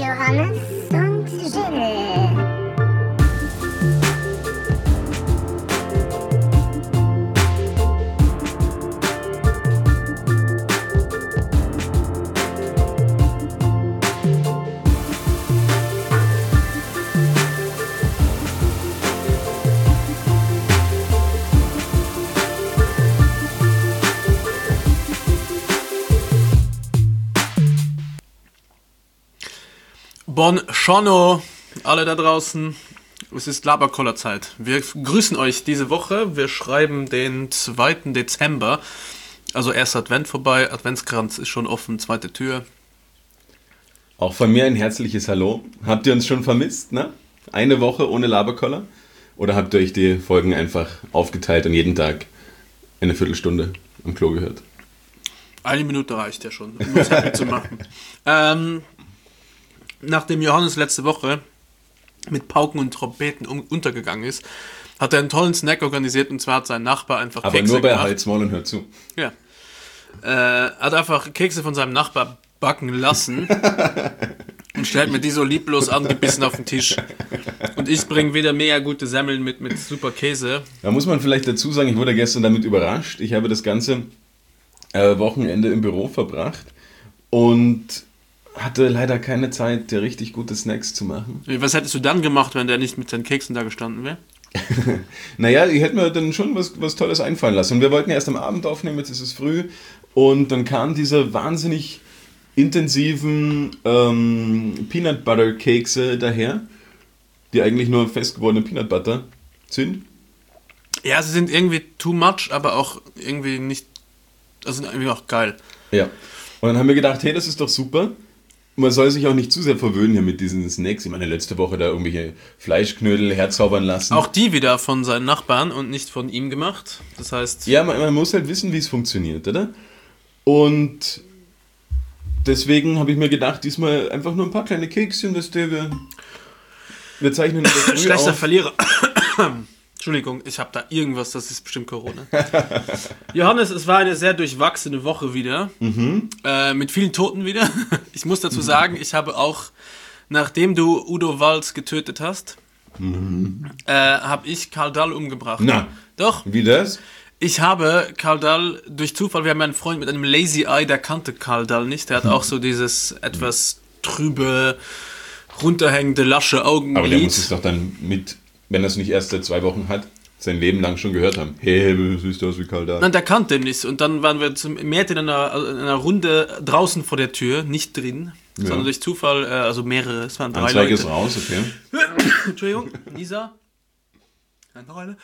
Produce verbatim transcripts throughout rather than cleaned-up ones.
Johannes und Jill. Buongiorno, alle da draußen. Es ist Laberkoller-Zeit. Wir grüßen euch diese Woche. Wir schreiben den zweiten Dezember. Also erster Advent vorbei. Adventskranz ist schon offen, zweite Tür. Auch von mir ein herzliches Hallo. Habt ihr uns schon vermisst, ne? Eine Woche ohne Laberkoller? Oder habt ihr euch die Folgen einfach aufgeteilt und jeden Tag eine Viertelstunde am Klo gehört? Eine Minute reicht ja schon, um das happy zu machen. Ähm... Nachdem Johannes letzte Woche mit Pauken und Trompeten um, untergegangen ist, hat er einen tollen Snack organisiert, und zwar hat sein Nachbar einfach Aber Kekse nur bei gemacht. Hals, Maul und hör zu. Ja. Äh, hat einfach Kekse von seinem Nachbar backen lassen und stellt mir die so lieblos angebissen auf den Tisch. Und ich bringe wieder mega gute Semmeln mit, mit super Käse. Da muss man vielleicht dazu sagen, ich wurde gestern damit überrascht. Ich habe das ganze äh, Wochenende im Büro verbracht und hatte leider keine Zeit, dir richtig gute Snacks zu machen. Was hättest du dann gemacht, wenn der nicht mit seinen Keksen da gestanden wäre? Naja, ich hätte mir dann schon was, was Tolles einfallen lassen. Und wir wollten ja erst am Abend aufnehmen, jetzt ist es früh. Und dann kamen diese wahnsinnig intensiven ähm, Peanut Butter Kekse daher, die eigentlich nur festgewordene Peanut Butter sind. Ja, sie sind irgendwie too much, aber auch irgendwie nicht, also sind irgendwie auch geil. Ja. Und dann haben wir gedacht, hey, das ist doch super. Man soll sich auch nicht zu sehr verwöhnen hier mit diesen Snacks. Ich meine, letzte Woche da irgendwelche Fleischknödel herzaubern lassen. Auch die wieder von seinen Nachbarn und nicht von ihm gemacht. Das heißt... Ja, man, man muss halt wissen, wie es funktioniert, oder? Und deswegen habe ich mir gedacht, diesmal einfach nur ein paar kleine Kekszchen, dass der wir, wir zeichnen das früh Schlechter auf. Verlierer. Entschuldigung, ich habe da irgendwas, das ist bestimmt Corona. Johannes, es war eine sehr durchwachsene Woche wieder. Mhm. Äh, mit vielen Toten wieder. Ich muss dazu sagen, ich habe auch, nachdem du Udo Walz getötet hast, Mhm. äh, habe ich Karl Dall umgebracht. Na, Doch. wie das? Ich habe Karl Dall durch Zufall, wir haben einen Freund mit einem Lazy Eye, der kannte Karl Dall nicht. Der hat auch so dieses etwas trübe, runterhängende, lasche Augenlid. Aber der muss es doch dann mit, wenn er es nicht erst seit zwei Wochen hat, sein Leben lang schon gehört haben. Hey, du siehst aus wie Karl Dall. Nein, der kannte ihn nicht. Und dann waren wir zum März in einer, in einer Runde draußen vor der Tür, nicht drin, Ja. sondern durch Zufall, äh, also mehrere, es waren drei Anzeige Leute. ist raus, okay. Entschuldigung, Lisa. Ja, noch eine.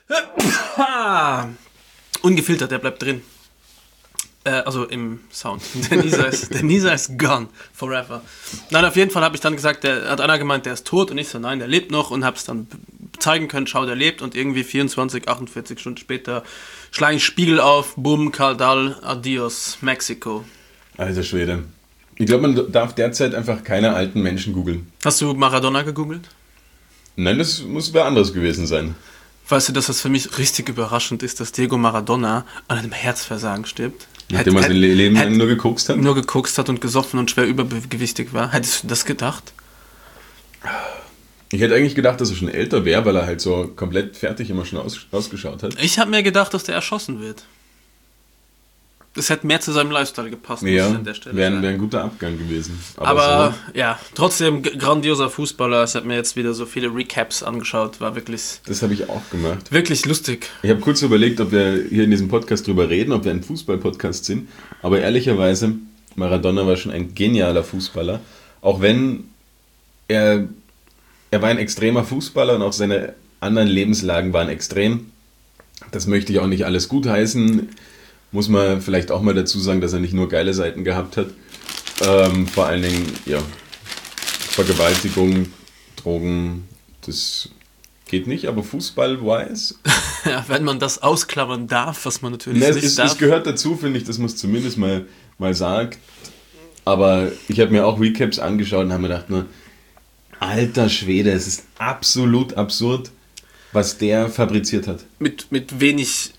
Ungefiltert, der bleibt drin. Äh, also im Sound. Der Nisa ist, der Nisa ist gone. Forever. Nein, auf jeden Fall habe ich dann gesagt, der hat einer gemeint, der ist tot. Und ich so, nein, der lebt noch. Und habe es dann zeigen können, schau, der lebt. Und irgendwie vierundzwanzig, achtundvierzig Stunden später schlage ich Spiegel auf. Boom, Karl Dall, adios, Mexiko. Alter Schwede. Ich glaube, man darf derzeit einfach keine alten Menschen googeln. Hast du Maradona gegoogelt? Nein, das muss wer anderes gewesen sein. Weißt du, dass das für mich richtig überraschend ist, dass Diego Maradona an einem Herzversagen stirbt? Nachdem er sein Leben lang nur gekokst hat? Nur gekokst hat und gesoffen und schwer übergewichtig war. Hättest du das gedacht? Ich hätte eigentlich gedacht, dass er schon älter wäre, weil er halt so komplett fertig immer schon aus, ausgeschaut hat. Ich habe mir gedacht, dass der erschossen wird. Das hätte mehr zu seinem Lifestyle gepasst. Ja, an der Stelle wäre sagen. wär ein guter Abgang gewesen. Aber, Aber ja, trotzdem g- grandioser Fußballer. Ich habe mir jetzt wieder so viele Recaps angeschaut. War wirklich, so, das habe ich auch gemacht. wirklich lustig. Ich habe kurz überlegt, ob wir hier in diesem Podcast drüber reden, ob wir ein Fußball-Podcast sind. Aber ehrlicherweise, Maradona war schon ein genialer Fußballer. Auch wenn er, er war ein extremer Fußballer und auch seine anderen Lebenslagen waren extrem. Das möchte ich auch nicht alles gutheißen. Muss man vielleicht auch mal dazu sagen, dass er nicht nur geile Seiten gehabt hat. Ähm, vor allen Dingen, ja, Vergewaltigung, Drogen, das geht nicht, aber Fußball-wise. Ja, wenn man das ausklammern darf, was man natürlich Ne, es, nicht es, darf. es gehört dazu, finde ich, dass man es zumindest mal, mal sagt. Aber ich habe mir auch Recaps angeschaut und habe mir gedacht, nur, alter Schwede, es ist absolut absurd, was der fabriziert hat. mit, mit wenig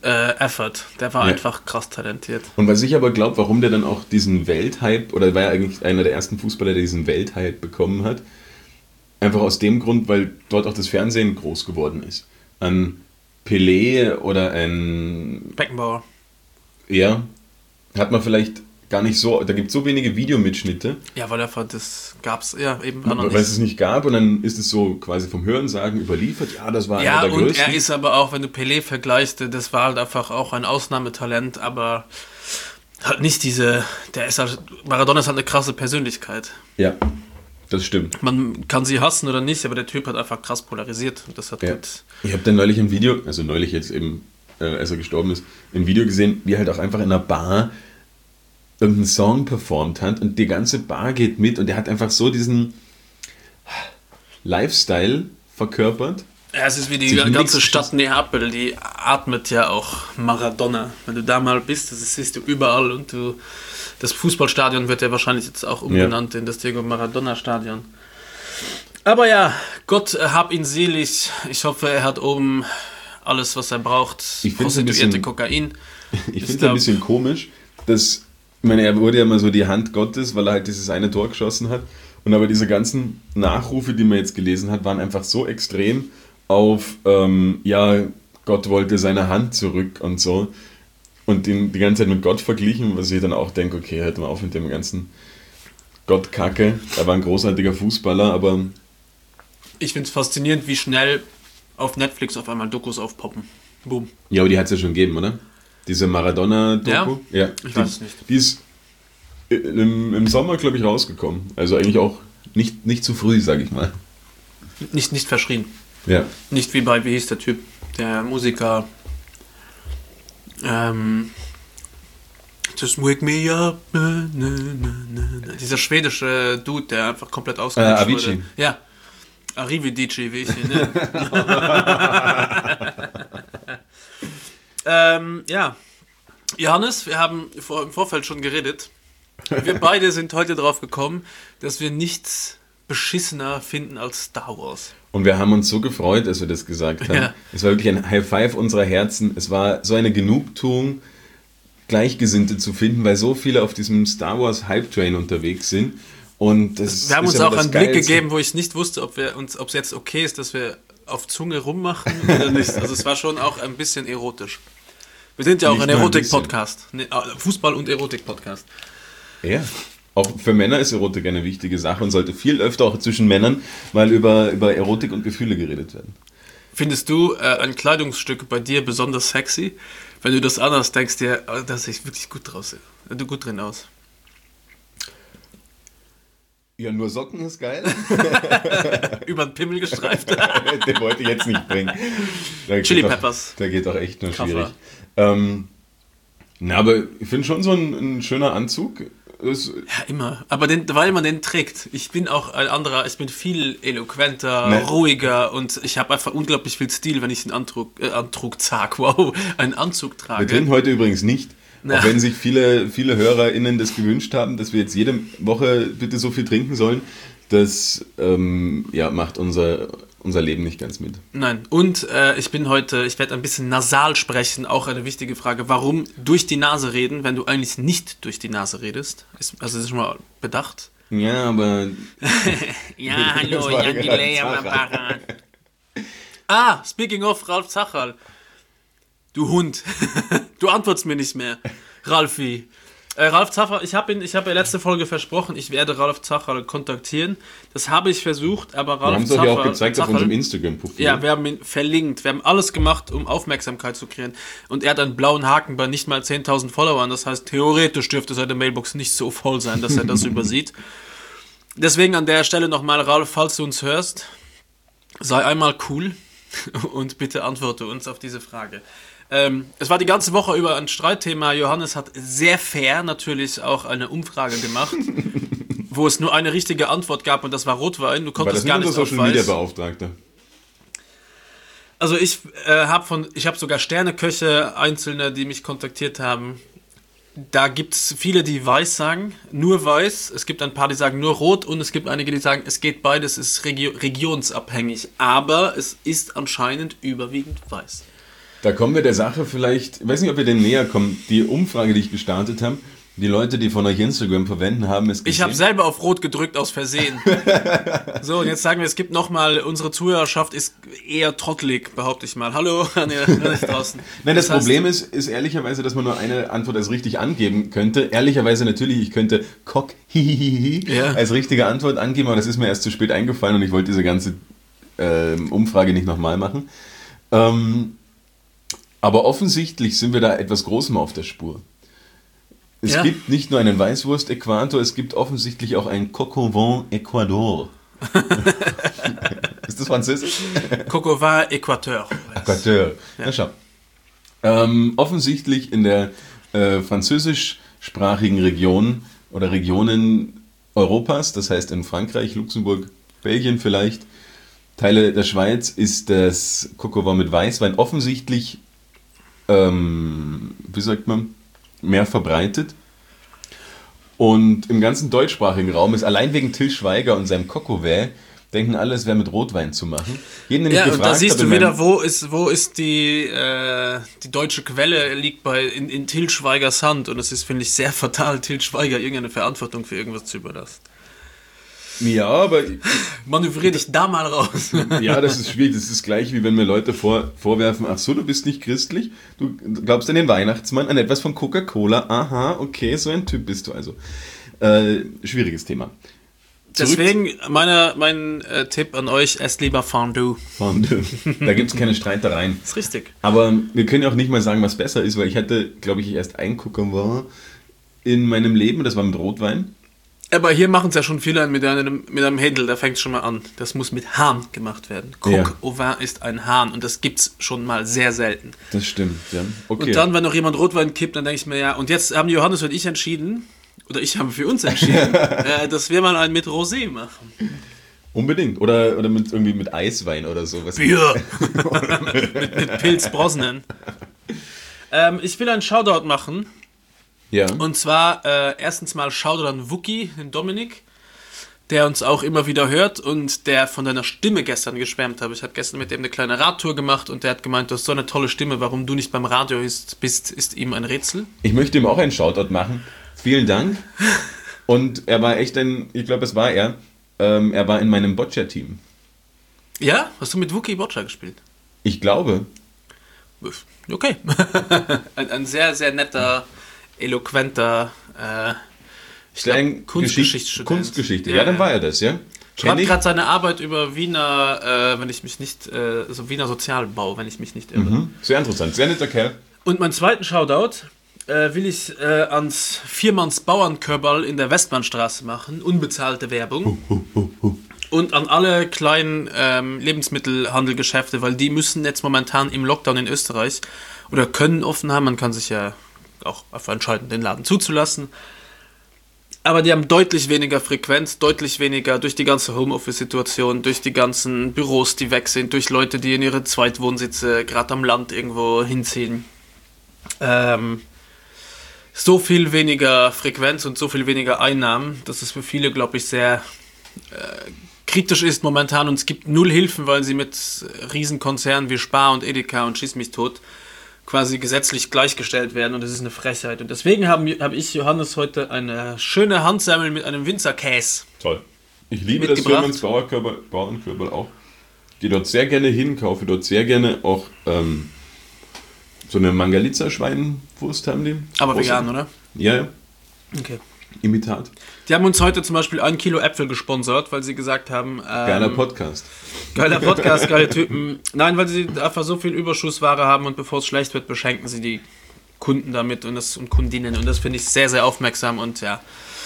äh, Effort. Der war Ja. einfach krass talentiert. Und was ich aber glaube, warum der dann auch diesen Welthype, oder war ja eigentlich einer der ersten Fußballer, der diesen Welthype bekommen hat, einfach aus dem Grund, weil dort auch das Fernsehen groß geworden ist. An Pelé oder ein, Beckenbauer. ja, hat man vielleicht gar nicht so, da gibt es so wenige Videomitschnitte, Ja, weil einfach das gab's ja eben auch noch weil es nicht. es nicht gab, und dann ist es so quasi vom Hörensagen überliefert, ja, das war Ja, einer der und größten. er ist aber auch, wenn du Pelé vergleichst, das war halt einfach auch ein Ausnahmetalent, aber halt nicht diese, der ist halt, Maradona ist halt eine krasse Persönlichkeit. Ja, das stimmt. Man kann sie hassen oder nicht, aber der Typ hat einfach krass polarisiert und das hat Ja. gut. Ich habe dann neulich ein Video, also neulich jetzt eben, äh, als er gestorben ist, ein Video gesehen, wie er halt auch einfach in einer Bar irgendeinen Song performt hat und die ganze Bar geht mit und er hat einfach so diesen Lifestyle verkörpert. Ja, es ist wie die Sich ganze nichts Stadt Neapel, die atmet ja auch Maradona. Wenn du da mal bist, das siehst du überall und du, das Fußballstadion wird ja wahrscheinlich jetzt auch umbenannt in das Diego Maradona Stadion. Aber ja, Gott äh, hab ihn selig. Ich hoffe, er hat oben alles, was er braucht. Ich find's ein Prostituierte bisschen- Kokain. Ich Ich finde es ein glaub- bisschen komisch, dass, ich meine, er wurde ja immer so die Hand Gottes, weil er halt dieses eine Tor geschossen hat. Und aber diese ganzen Nachrufe, die man jetzt gelesen hat, waren einfach so extrem auf, ähm, ja, Gott wollte seine Hand zurück und so. Und ihn die ganze Zeit mit Gott verglichen, was ich dann auch denke, okay, hört mal auf mit dem ganzen Gott-Kacke. Er war ein großartiger Fußballer, aber Ich finde es faszinierend, wie schnell auf Netflix auf einmal Dokus aufpoppen. Boom. ja, aber die hat es ja schon gegeben, oder? Diese Maradona-Doku? Ja. Ich die, weiß es nicht. Die ist im, im Sommer, glaube ich, rausgekommen. Also eigentlich auch nicht, nicht zu früh, sage ich mal. Nicht, nicht verschrien. Ja. Nicht wie bei, wie hieß der Typ? Der Musiker. Ähm. Just wake me up. Na, na, na, na. Dieser schwedische Dude, der einfach komplett ausgerutscht Äh, Avicii. wurde. Ja. Arrivederci, wie ich ihn nenne. ähm, ja. Johannes, wir haben vor, im Vorfeld schon geredet. Wir beide sind heute drauf gekommen, dass wir nichts beschissener finden als Star Wars. Und wir haben uns so gefreut, als wir das gesagt haben. Ja. Es war wirklich ein High Five unserer Herzen. Es war so eine Genugtuung, Gleichgesinnte zu finden, weil so viele auf diesem Star Wars Hype Train unterwegs sind. Und das Wir haben ist uns aber auch das einen Blick Geilste. gegeben, wo ich nicht wusste, ob wir uns, ob es jetzt okay ist, dass wir auf Zunge rummachen oder nicht. Also es war schon auch ein bisschen erotisch. Wir sind ja auch Nicht ein nur ein Erotik-Podcast. Ne, Fußball- und Erotik-Podcast. Ja. Auch für Männer ist Erotik eine wichtige Sache und sollte viel öfter auch zwischen Männern mal über, über Erotik und Gefühle geredet werden. Findest du äh, ein Kleidungsstück bei dir besonders sexy? Wenn du das anhast, denkst du dir, oh, da sehe ich wirklich gut draus. Du gut drin aus. Ja, nur Socken ist geil. Über den Pimmel gestreift. Den wollte ich jetzt nicht bringen. Da Chili geht auch- Peppers. Da geht auch echt nur Kaffer. schwierig. Ähm, na, aber ich finde schon so ein, ein schöner Anzug. Ist, Ja, immer. Aber den, weil man den trägt. Ich bin auch ein anderer, ich bin viel eloquenter, Ne. ruhiger und ich habe einfach unglaublich viel Stil, wenn ich einen Antrug, äh, Antrug sag, wow, einen Anzug wir trage. trinken heute übrigens nicht. Na. Auch wenn sich viele, viele HörerInnen das gewünscht haben, dass wir jetzt jede Woche bitte so viel trinken sollen, das ähm, ja, macht unser, unser Leben nicht ganz mit. Nein, und äh, ich bin heute, ich werde ein bisschen nasal sprechen, auch eine wichtige Frage. Warum durch die Nase reden, wenn du eigentlich nicht durch die Nase redest? Ist, also das ist schon mal bedacht. Ja, aber Ja, hallo, Das war Jan gerade Delay am Zacherl. Apparat. Ah, speaking of Ralf Zacherl. Du Hund. Du antwortest mir nicht mehr. Ralfi. Äh, Ralf Zacherl, ich habe ich hab ja letzte Folge versprochen, ich werde Ralf Zacherl kontaktieren. Das habe ich versucht, aber wir Ralf haben es euch ja auch Zacherl- gezeigt auf Zacherl- unserem Instagram-Profil. Ja, wir haben ihn verlinkt. Wir haben alles gemacht, um Aufmerksamkeit zu kreieren. Und er hat einen blauen Haken bei nicht mal zehntausend Followern. Das heißt, theoretisch dürfte seine Mailbox nicht so voll sein, dass er das übersieht. Deswegen an der Stelle nochmal, Ralf, falls du uns hörst, sei einmal cool und bitte antworte uns auf diese Frage. Ähm, es war die ganze Woche über ein Streitthema. Johannes hat sehr fair natürlich auch eine Umfrage gemacht, wo es nur eine richtige Antwort gab und das war Rotwein. Du War konntest das gar nicht nicht unser auf Social Media Weiß. Beauftragter? Also ich äh, habe von, ich habe sogar Sterneköche, Einzelne, die mich kontaktiert haben. Da gibt es viele, die weiß sagen, nur weiß. Es gibt ein paar, die sagen nur rot und es gibt einige, die sagen, es geht beides, es ist regio- regionsabhängig. Aber es ist anscheinend überwiegend weiß. Da kommen wir der Sache vielleicht, ich weiß nicht, ob wir dem näher kommen, die Umfrage, die ich gestartet habe, die Leute, die von euch Instagram verwenden, haben es gesehen. Ich habe selber auf Rot gedrückt aus Versehen. So, und jetzt sagen wir, es gibt nochmal, unsere Zuhörerschaft ist eher trottelig, behaupte ich mal. Hallo, an ihr draußen. Nein, das, das heißt, Problem ist, ist ehrlicherweise, dass man nur eine Antwort als richtig angeben könnte. Ehrlicherweise natürlich, ich könnte Cock hihihihi Ja. als richtige Antwort angeben, aber das ist mir erst zu spät eingefallen und ich wollte diese ganze ähm, Umfrage nicht nochmal machen. Ähm, aber offensichtlich sind wir da etwas Großem auf der Spur. Es Ja. gibt nicht nur einen Weißwurst-Äquator, es gibt offensichtlich auch einen Coq au vin Ecuador. Ist das französisch? Coq au vin Équateur. Äquateur. Ja. Na schau. Ähm, offensichtlich in der äh, französischsprachigen Region oder Regionen Europas, das heißt in Frankreich, Luxemburg, Belgien vielleicht, Teile der Schweiz, ist das Coq au vin mit Weißwein offensichtlich, ähm, wie sagt man, mehr verbreitet. Und im ganzen deutschsprachigen Raum ist allein wegen Till Schweiger und seinem Coq au vin, denken alle, es wäre mit Rotwein zu machen. Jeden, den ich Ja, und gefragt da siehst habe du in wieder, meinem- wo ist, wo ist die, äh, die deutsche Quelle, liegt bei in, in Til Schweigers Hand. Und es ist, finde ich, sehr fatal, Til Schweiger irgendeine Verantwortung für irgendwas zu überlassen. Ja, aber Manövrier dich da mal raus. ja, das ist schwierig. Das ist gleich, wie wenn mir Leute vor, vorwerfen, ach so, du bist nicht christlich, du glaubst an den Weihnachtsmann, an etwas von Coca-Cola. Aha, okay, so ein Typ bist du also. Äh, schwieriges Thema. Zurück Deswegen meine, mein äh, Tipp an euch, esst lieber Fondue. Fondue. Da gibt es keine Streitereien. Ist richtig. Aber wir können ja auch nicht mal sagen, was besser ist, weil ich hatte, glaube ich, erst ein Coq au vin in meinem Leben, das war mit Rotwein. Aber hier machen es ja schon viele mit einem, mit einem Händel, da fängt es schon mal an. Das muss mit Hahn gemacht werden. Coq Ja. au vin ist ein Hahn und das gibt's schon mal sehr selten. Das stimmt, ja. Okay. Und dann, wenn noch jemand Rotwein kippt, dann denke ich mir, ja, und jetzt haben Johannes und ich entschieden, oder ich habe für uns entschieden, äh, dass wir mal einen mit Rosé machen. Unbedingt. Oder, oder mit, irgendwie mit Eiswein oder sowas. Bier! mit, mit Pilz Brosnan. Ähm, ich will einen Shoutout machen. Ja. Und zwar äh, erstens mal Shoutout an Wookie, den Dominik, der uns auch immer wieder hört und der von deiner Stimme gestern geschwärmt hat. Ich habe gestern mit ihm eine kleine Radtour gemacht und der hat gemeint, du hast so eine tolle Stimme, warum du nicht beim Radio ist, bist, ist ihm ein Rätsel. Ich möchte ihm auch einen Shoutout machen. Vielen Dank. Und er war echt ein, ich glaube, es war er, ähm, er war in meinem Boccia-Team. Ja? Hast du mit Wookie Boccia gespielt? Ich glaube. Okay. ein, ein sehr, sehr netter, eloquenter äh, ich glaub, Ein Kunstgeschichtsstudent. Kunstgeschichte, ja, dann war er das, ja. Schreibt Kenn ich. gerade seine Arbeit über Wiener, äh, wenn ich mich nicht, äh, so Wiener Sozialbau, wenn ich mich nicht irre. Mhm. Sehr interessant, sehr netter Kerl. Und meinen zweiten Shoutout äh, will ich äh, ans Viermanns Bauernkörperl in der Westbahnstraße machen. Unbezahlte Werbung. Und an alle kleinen ähm, Lebensmittelhandelgeschäfte, weil die müssen jetzt momentan im Lockdown in Österreich oder können offen haben. Man kann sich ja auch einfach entscheiden, den Laden zuzulassen. Aber die haben deutlich weniger Frequenz, deutlich weniger durch die ganze Homeoffice-Situation, durch die ganzen Büros, die weg sind, durch Leute, die in ihre Zweitwohnsitze gerade am Land irgendwo hinziehen. Ähm, so viel weniger Frequenz und so viel weniger Einnahmen, dass es für viele, glaube ich, sehr äh, kritisch ist momentan. Und es gibt null Hilfen, weil sie mit Riesenkonzernen wie Spar und Edeka und Schieß mich tot quasi gesetzlich gleichgestellt werden und das ist eine Frechheit. Und deswegen habe hab ich Johannes heute eine schöne Handsemmel mit einem Winzerkäse. Toll. Ich liebe das Mitgebracht. Firmans Bauernkörper, Bauernkörper auch. Gehe dort sehr gerne hin, kaufe dort sehr gerne auch ähm, so eine Mangalitza-Schweinwurst haben die. Aber Große. vegan, oder? Ja, ja. Okay. Imitat. Die haben uns heute zum Beispiel ein Kilo Äpfel gesponsert, weil sie gesagt haben... Ähm, Geiler Podcast. Geiler Podcast, geile Typen. Nein, weil sie einfach so viel Überschussware haben und bevor es schlecht wird, beschenken sie die Kunden damit und, das, und Kundinnen. Und das finde ich sehr, sehr aufmerksam. Und ja,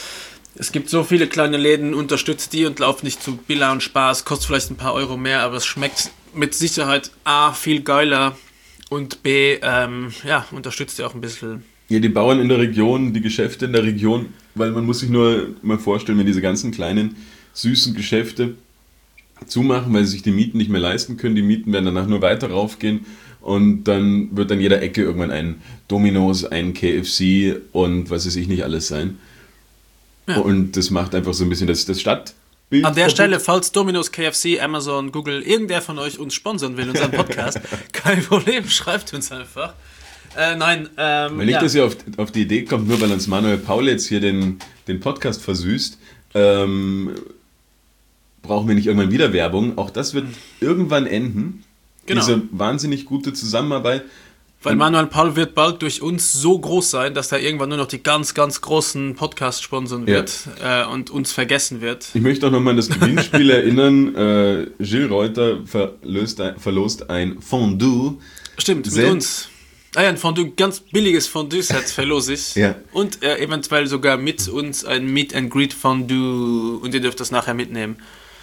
es gibt so viele kleine Läden, unterstützt die und lauft nicht zu Billa und Spaß. Kostet vielleicht ein paar Euro mehr, aber es schmeckt mit Sicherheit A, viel geiler und B, ähm, ja, unterstützt ihr auch ein bisschen. Ja, die Bauern in der Region, die Geschäfte in der Region, weil man muss sich nur mal vorstellen, wenn diese ganzen kleinen, süßen Geschäfte zumachen, weil sie sich die Mieten nicht mehr leisten können, die Mieten werden danach nur weiter raufgehen und dann wird an jeder Ecke irgendwann ein Domino's, ein K F C und was weiß ich nicht alles sein. Ja. Und das macht einfach so ein bisschen das, das Stadt, Bild An der kaputt. Stelle, falls Domino's, K F C, Amazon, Google, irgendwer von euch uns sponsern will, unseren Podcast, kein Problem, schreibt uns einfach. Äh, nein, ähm, Weil nicht, ja. dass ihr auf, auf die Idee kommt, nur weil uns Manuel Paul jetzt hier den, den Podcast versüßt, ähm, brauchen wir nicht irgendwann wieder Werbung. Auch das wird irgendwann enden. Genau. Diese wahnsinnig gute Zusammenarbeit. Weil Manuel Paul wird bald durch uns so groß sein, dass er irgendwann nur noch die ganz, ganz großen Podcasts sponsern wird ja. äh, und uns vergessen wird. Ich möchte auch nochmal an das Gewinnspiel erinnern. Äh, Gilles Reuter verlost ein, verlost ein Fondue. Stimmt, mit Set. uns. Ah ja, ein Fondue, ganz billiges Fondue-Set verlose ich. Ja. Und äh, eventuell sogar mit uns ein Meet and Greet Fondue und ihr dürft das nachher mitnehmen.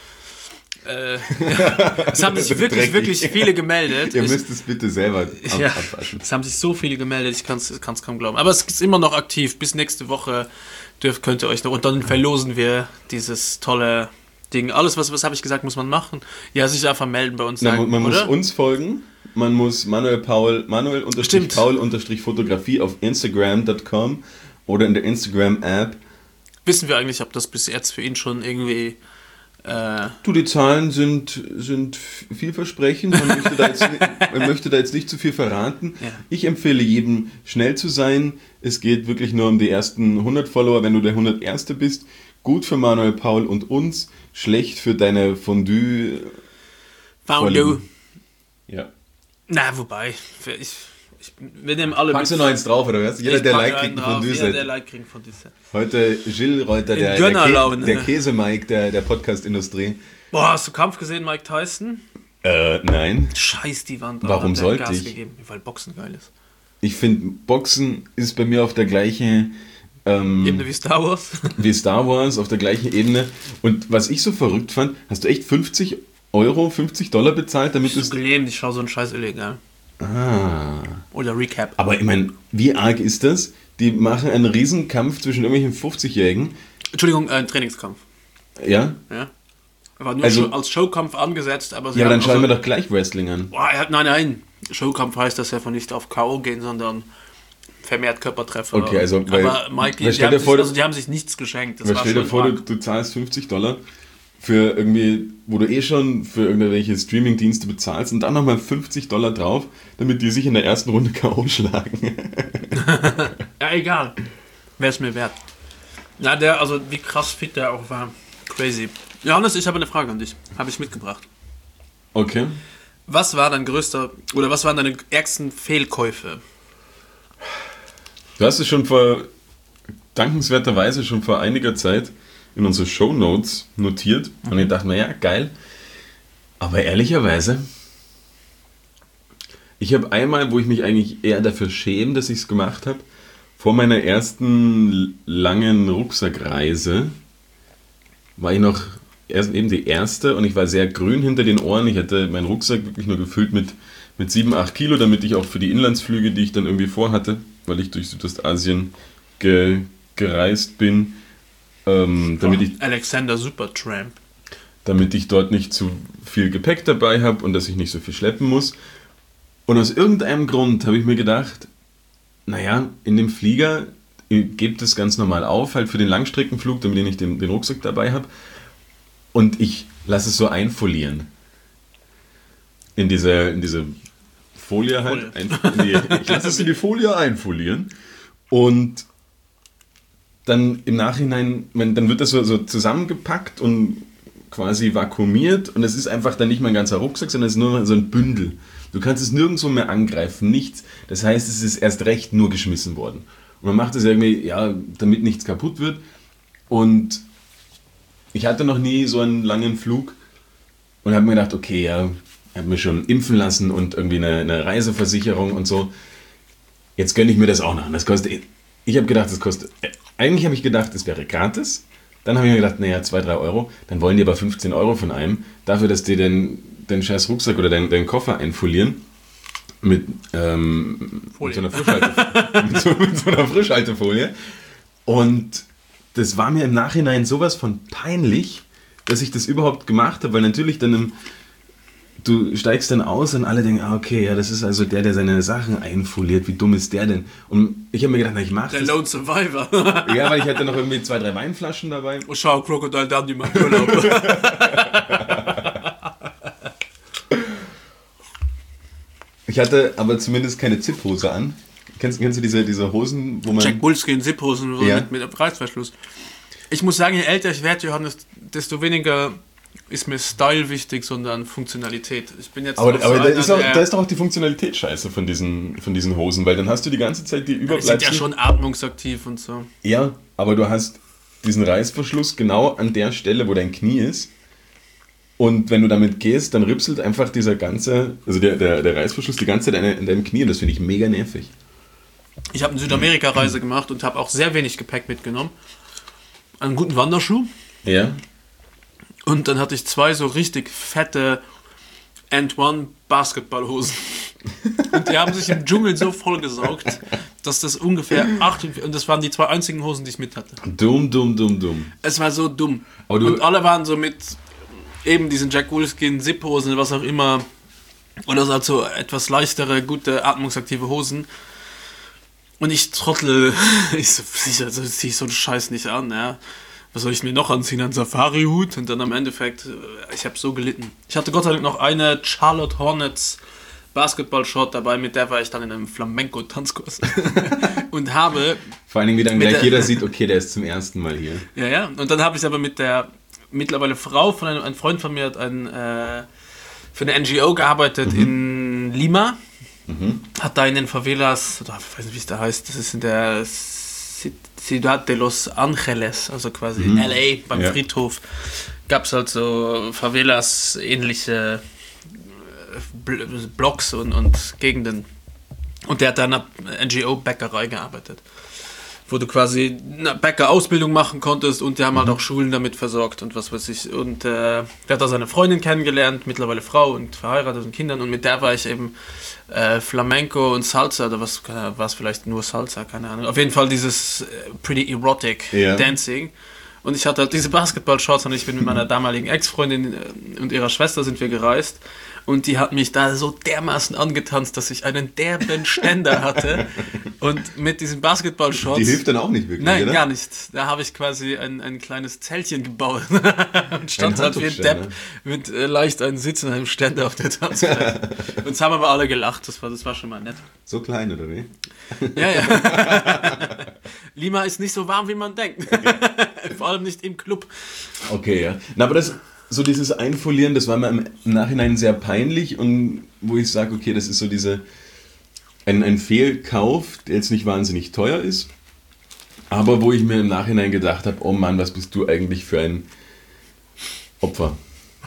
Äh, ja. Es haben sich wirklich, Dreckig. wirklich viele gemeldet. Ihr Ich- müsst es bitte selber ab, Ja, abwaschen. es haben sich so viele gemeldet, ich kann es kaum glauben. Aber es ist immer noch aktiv. Bis nächste Woche dürft, könnt ihr euch noch. Und dann verlosen wir dieses tolle Ding. Alles, was, was habe ich gesagt, muss man machen? Ja, sich einfach melden bei uns. Na, Sagen, man oder? muss uns folgen. Man muss Manuel Paul, Manuel unterstrich Stimmt. Paul unterstrich Fotografie auf Instagram Punkt com oder in der Instagram-App. Wissen wir eigentlich, ob das bis jetzt für ihn schon irgendwie. Äh, Du, die Zahlen sind, sind vielversprechend. Man möchte, da jetzt, ni- man möchte da jetzt nicht zu viel verraten. Ja. Ich empfehle jedem, schnell zu sein. Es geht wirklich nur um die ersten hundert Follower, wenn du der hunderterste bist. Gut für Manuel Paul und uns, schlecht für deine Fondue. Fondue. Vorlieben. Ja. Na, wobei. für- Ich, ich, wir nehmen alle Packst du noch eins drauf, oder was? Jeder, Ich der pack Like einen kriegt ein drauf. Jeder, der Fondue-Set. Like kriegt ein Fondue-Set. Heute Gilles Reuter, In der, der, Kä Gönnerlaune. der Käse-Mike der, der Podcast-Industrie. Boah, hast du Kampf gesehen, Mike Tyson? Äh, nein. Scheiß die Wand. Warum hat der sollte Gas ich? Gegeben, weil Boxen geil ist. Ich finde, Boxen ist bei mir auf der gleichen ähm, Ebene wie Star Wars. wie Star Wars, auf der gleichen Ebene. Und was ich so verrückt fand, hast du echt fünfzig Euro, fünfzig Dollar bezahlt, damit du Ich es... gelähmt, ich schaue so einen Scheiß illegal. Ah. Oder Recap. Aber ich meine, wie arg ist das? Die machen einen Riesenkampf zwischen irgendwelchen fünfzigjährigen. Entschuldigung, äh, ein Trainingskampf. Ja? Ja. War nur Also- Show, als Showkampf angesetzt, aber sie Ja, aber dann haben schauen also, wir doch gleich Wrestling an. Boah, er hat, nein, nein. Showkampf heißt, dass er von nicht auf K O gehen, sondern vermehrt Körpertreffer. Okay, also, weil- aber Mike, weil die, stell haben dir sich, vor, also die haben sich nichts geschenkt. Das Aber war stell dir schon vor, du, arg. du zahlst fünfzig Dollar für irgendwie, wo du eh schon für irgendwelche Streaming-Dienste bezahlst und dann nochmal fünfzig Dollar drauf, damit die sich in der ersten Runde K O schlagen. Ja, egal. Wäre es mir wert. Na, der, also wie krass fit der auch war. Crazy. Johannes, ich habe eine Frage an dich. Habe ich mitgebracht. Okay. Was war dein größter, oder was waren deine ärgsten Fehlkäufe? Du hast es schon vor, dankenswerterweise schon vor einiger Zeit in unsere Shownotes notiert und ich dachte mir, ja, geil. Aber ehrlicherweise, ich habe einmal, wo ich mich eigentlich eher dafür schäme, dass ich es gemacht habe, vor meiner ersten langen Rucksackreise war ich noch erst eben die erste und ich war sehr grün hinter den Ohren. Ich hatte meinen Rucksack wirklich nur gefüllt mit, mit sieben, acht Kilo, damit ich auch für die Inlandsflüge, die ich dann irgendwie vorhatte, weil ich durch Südostasien ge, gereist bin, ähm, damit, ich, Alexander Supertramp. damit ich dort nicht zu viel Gepäck dabei habe und dass ich nicht so viel schleppen muss. Und aus irgendeinem Grund habe ich mir gedacht, naja, in dem Flieger gebt es ganz normal auf, halt für den Langstreckenflug, damit ich nicht den, den Rucksack dabei habe. Und ich lasse es so einfolieren. In diese, in diese Folie halt. Ein, in die, ich lasse es in die Folie einfolieren. Und dann im Nachhinein, wenn, dann wird das so, so zusammengepackt und quasi vakuumiert. Und es ist einfach dann nicht mehr ein ganzer Rucksack, sondern es ist nur so ein Bündel. Du kannst es nirgendwo mehr angreifen, nichts. Das heißt, es ist erst recht nur geschmissen worden. Und man macht es irgendwie, ja, damit nichts kaputt wird. Und ich hatte noch nie so einen langen Flug und habe mir gedacht, okay, ja, ich habe mich schon impfen lassen und irgendwie eine, eine Reiseversicherung und so. Jetzt gönne ich mir das auch noch. Das kostet, ich habe gedacht, das kostet, eigentlich habe ich gedacht, es wäre gratis. Dann habe ich mir gedacht, naja, zwei, drei Euro. Dann wollen die aber fünfzehn Euro von einem, dafür, dass die den, den scheiß Rucksack oder den, den Koffer einfolieren. Mit, ähm, mit, so einer Frischhalte, mit, so, mit so einer Frischhaltefolie. Und das war mir im Nachhinein sowas von peinlich, dass ich das überhaupt gemacht habe, weil natürlich dann im, du steigst dann aus und alle denken, ah, okay, ja, das ist also der, der seine Sachen einfoliert. Wie dumm ist der denn? Und ich habe mir gedacht, na, ich mach Der das. Lone Survivor. Ja, weil ich hatte noch irgendwie zwei, drei Weinflaschen dabei. Oh, schau, Crocodile Dundee macht Urlaub. Ich hatte aber zumindest keine Zipphose an. Kennst, kennst du diese, diese Hosen, wo man... Jack Wolfskin, Zipphosen so Ja. mit, mit einem Reißverschluss. Ich muss sagen, je älter ich werde, Johannes, desto weniger ist mir Style wichtig, sondern Funktionalität. Ich bin jetzt Aber, auch so aber da, einer, ist auch, der- da ist doch auch die Funktionalität scheiße von diesen, von diesen Hosen, weil dann hast du die ganze Zeit die die sind Überbleibsel. ja schon atmungsaktiv und so. Ja, aber du hast diesen Reißverschluss genau an der Stelle, wo dein Knie ist. Und wenn du damit gehst, dann ripselt einfach dieser ganze, also der, der, der Reißverschluss die ganze Zeit an deinem Knie. Und das finde ich mega nervig. Ich habe eine Südamerika-Reise gemacht und habe auch sehr wenig Gepäck mitgenommen. Einen guten Wanderschuh. Ja. Und dann hatte ich zwei so richtig fette Antoine Basketballhosen. Und die haben sich im Dschungel so vollgesaugt, dass das ungefähr achtundvierzig, und das waren die zwei einzigen Hosen, die ich mit hatte. Dumm, dumm, dumm, dumm. Es war so dumm. Aber du- Und alle waren so mit eben diesen Jack Wolfskin, Zip-Hosen, was auch immer. Oder so, halt so etwas leichtere, gute, atmungsaktive Hosen. Und ich trottel, ich so, sicher, so zieh ich so einen Scheiß nicht an, ja. Was soll ich mir noch anziehen? Ein Safari-Hut? Und dann am Endeffekt, ich habe so gelitten. Ich hatte Gott sei Dank noch eine Charlotte Hornets Basketball-Short dabei, mit der war ich dann in einem Flamenco-Tanzkurs. Und habe, Vor allen Dingen, wie dann Mit gleich der- jeder sieht, okay, der ist zum ersten Mal hier. ja, ja, und dann habe ich aber mit der mittlerweile Frau von einem, ein Freund von mir hat ein, äh, für eine N G O gearbeitet in Lima. Hat da in den Favelas, oder ich weiß nicht, wie es da heißt, das ist in der Ci- Ciudad de los Angeles, also quasi in L A beim Ja. Friedhof, gab es halt so Favelas, ähnliche äh, Bl- Blocks und, und Gegenden. Und der hat da in einer N G O-Bäckerei gearbeitet, wo du quasi eine Bäckerausbildung machen konntest und die haben halt auch Schulen damit versorgt und was weiß ich. Und äh, der hat da seine Freundin kennengelernt, mittlerweile Frau und verheiratet und Kindern, und mit der war ich eben äh, Flamenco und Salsa, oder was war es vielleicht nur Salsa, keine Ahnung. Auf jeden Fall dieses äh, pretty erotic Ja. Dancing. Und ich hatte halt diese Basketball-Shorts und ich bin mit meiner damaligen Ex-Freundin äh, und ihrer Schwester sind wir gereist. Und die hat mich da so dermaßen angetanzt, dass ich einen derben Ständer hatte. Und mit diesen Basketball-Shorts... Die hilft dann auch nicht wirklich, Nein, oder? gar nicht. Da habe ich quasi ein, ein kleines Zeltchen gebaut. Und stand Ein halt wie ein Handtuchständer. Depp mit äh, leicht einem Sitz und einem Ständer auf der Tanzfläche. Und es haben aber alle gelacht. Das war, das war schon mal nett. So klein, oder wie? Ja, ja. Lima ist nicht so warm, wie man denkt. Vor allem nicht im Club. Okay, ja. Na, aber das, so dieses Einfolieren, das war mir im Nachhinein sehr peinlich, und wo ich sage, okay, das ist so diese, ein, ein Fehlkauf, der jetzt nicht wahnsinnig teuer ist, aber wo ich mir im Nachhinein gedacht habe, oh Mann, was bist du eigentlich für ein Opfer?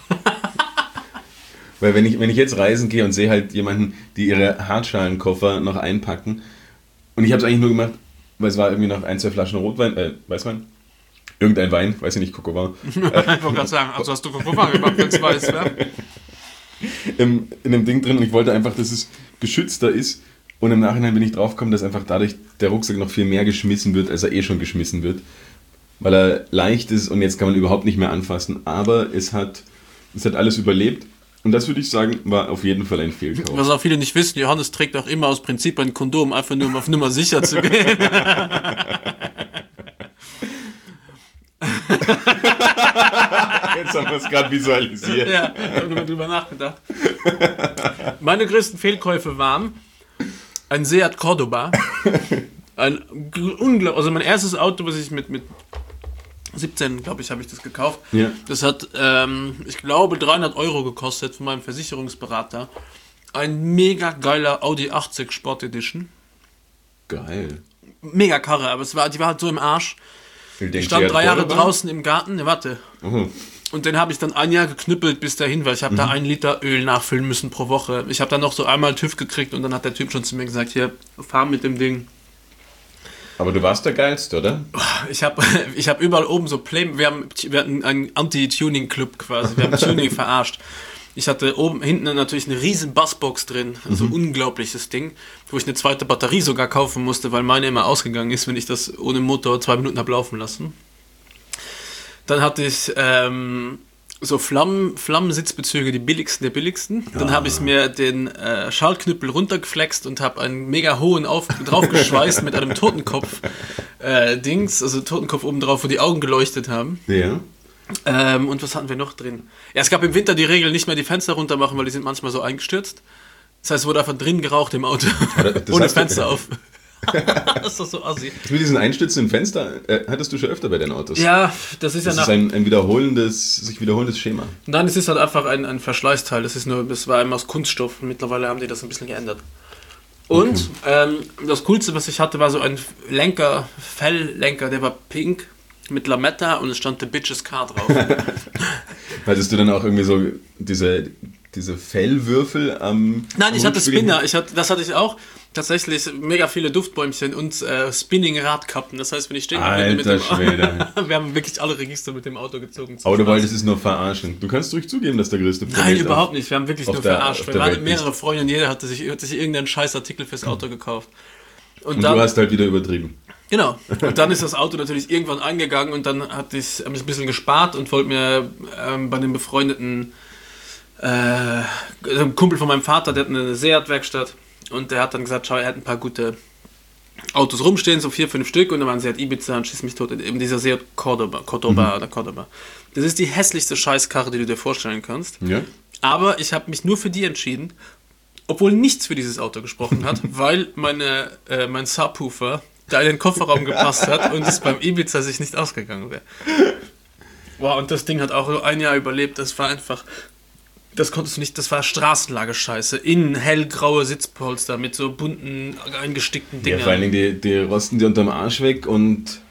Weil wenn ich, wenn ich jetzt reisen gehe und sehe halt jemanden, die ihre Hartschalenkoffer noch einpacken, und ich habe es eigentlich nur gemacht, weil es war irgendwie noch ein, zwei Flaschen Rotwein, äh, Weißwein, irgendein Wein, weiß ich nicht, Coco Ich wollte gerade sagen, also hast du Kupfer gemacht, wenn es weiß, ja? im, in dem Ding drin, und ich wollte einfach, dass es geschützter ist, und im Nachhinein bin ich draufgekommen, dass einfach dadurch der Rucksack noch viel mehr geschmissen wird, als er eh schon geschmissen wird, weil er leicht ist und jetzt kann man überhaupt nicht mehr anfassen, aber es hat, es hat alles überlebt, und das würde ich sagen, war auf jeden Fall ein Fehlkauf. Was auch viele nicht wissen, Johannes trägt auch immer aus Prinzip ein Kondom, einfach nur um auf Nummer sicher zu gehen. Jetzt haben wir es gerade visualisiert. Ja, ich habe nur drüber nachgedacht. Meine größten Fehlkäufe waren ein Seat Cordoba. Ein unglaublich, also mein erstes Auto, was ich mit, mit siebzehn, glaube ich, habe ich das gekauft. Ja. Das hat, ähm, ich glaube, dreihundert Euro gekostet von meinem Versicherungsberater. Ein mega geiler Audi achtzig Sport Edition. Geil. Mega Karre, aber es war, die war halt so im Arsch. Ich Ich denk, stand Seat drei Jahre Cordoba? draußen im Garten, ne, warte. Oh. Und den habe ich dann ein Jahr geknüppelt bis dahin, weil ich habe da ein Liter Öl nachfüllen müssen pro Woche. Ich habe dann noch so einmal TÜV gekriegt und dann hat der Typ schon zu mir gesagt, hier, fahr mit dem Ding. Aber du warst der Geilste, oder? Ich habe ich hab überall oben so Play, wir, haben, wir hatten einen Anti-Tuning-Club quasi, wir haben Tuning verarscht. Ich hatte oben, hinten natürlich eine riesen Bassbox drin, also mhm. unglaubliches Ding, wo ich eine zweite Batterie sogar kaufen musste, weil meine immer ausgegangen ist, wenn ich das ohne Motor zwei Minuten habe laufen lassen. Dann hatte ich ähm, so Flammen, Flammensitzbezüge, die billigsten der billigsten. Dann Ah. habe ich mir den äh, Schaltknüppel runtergeflext und habe einen mega hohen auf, draufgeschweißt mit einem Totenkopf äh, Dings, also Totenkopf oben drauf, wo die Augen geleuchtet haben. Ja. Ähm, und was hatten wir noch drin? Ja, es gab im Winter die Regel, nicht mehr die Fenster runter machen, weil die sind manchmal so eingestürzt. Das heißt, es wurde einfach drin geraucht im Auto, das ohne hast du- Fenster auf. Das ist doch so assi. Das mit diesen einstürzenden Fenster äh, hattest du schon öfter bei deinen Autos. Ja, das ist ja Das nach... ist ein, ein wiederholendes, sich wiederholendes Schema. Nein, es ist halt einfach ein, ein Verschleißteil. Das ist nur, das war einmal aus Kunststoff. Mittlerweile haben die das ein bisschen geändert. Und ähm, das Coolste, was ich hatte, war so ein Lenker, Felllenker, der war pink mit Lametta und es stand The Bitches Car drauf. Hattest du dann auch irgendwie so diese, diese Fellwürfel am. Nein, ich am hatte Rückspiegel? Spinner. Ich hatte, das hatte ich auch. Tatsächlich mega viele Duftbäumchen und äh, Spinning-Radkappen. Das heißt, wenn ich stehen bin mit Alter dem Schwede. wir haben wirklich alle Register mit dem Auto gezogen. zum Aber du Spaß. wolltest es nur verarschen. Du kannst ruhig zugeben, dass der größte Nein, Planet überhaupt auf- nicht. Wir haben wirklich auf nur der- verarscht. auf Wir der waren Welt mehrere Freunde und jeder hatte sich, hat sich irgendeinen scheiß Artikel fürs Auto gekauft. Und, Und dann, du hast halt wieder übertrieben. genau. Und dann ist das Auto natürlich irgendwann eingegangen und dann hatte ich, hab ich ein bisschen gespart und wollte mir ähm, bei einem befreundeten äh, ein Kumpel von meinem Vater, der hat eine Seat-Werkstatt und der hat dann gesagt, schau, er hat ein paar gute Autos rumstehen, so vier, fünf Stück und dann waren Seat Ibiza und schieß mich tot, eben dieser Seat Cordoba, Cordoba oder Cordoba. Das ist die hässlichste Scheißkarre, die du dir vorstellen kannst. Ja? Aber ich habe mich nur für die entschieden, obwohl nichts für dieses Auto gesprochen hat, weil meine, äh, mein Subwoofer da in den Kofferraum gepasst hat und es beim Ibiza sich nicht ausgegangen wäre. Wow, und das Ding hat auch nur ein Jahr überlebt. Das war einfach, das konntest du nicht, das war Straßenlagescheiße. Innen hellgraue Sitzpolster mit so bunten, eingestickten Ja, Dingern. vor allen Dingen, die, die rosten dir unterm Arsch weg und,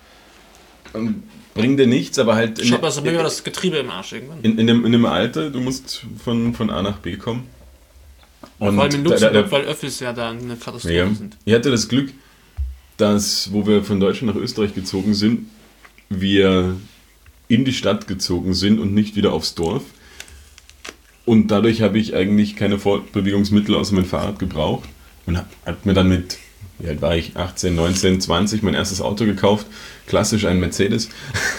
und bringen dir nichts, aber halt. Ich habe also mega das Getriebe im Arsch irgendwann. In, in, dem, in dem Alter, du musst von, von A nach B kommen. Und Vor allem in da- da- Luxemburg, da- weil Öffis ja da eine Katastrophe Ja. sind. Ich hatte das Glück, dass, wo wir von Deutschland nach Österreich gezogen sind, wir in die Stadt gezogen sind und nicht wieder aufs Dorf. Und dadurch habe ich eigentlich keine Fortbewegungsmittel außer mein Fahrrad gebraucht und habe hab mir dann mit, wie alt war ich, achtzehn, neunzehn, zwanzig mein erstes Auto gekauft. Klassisch ein Mercedes.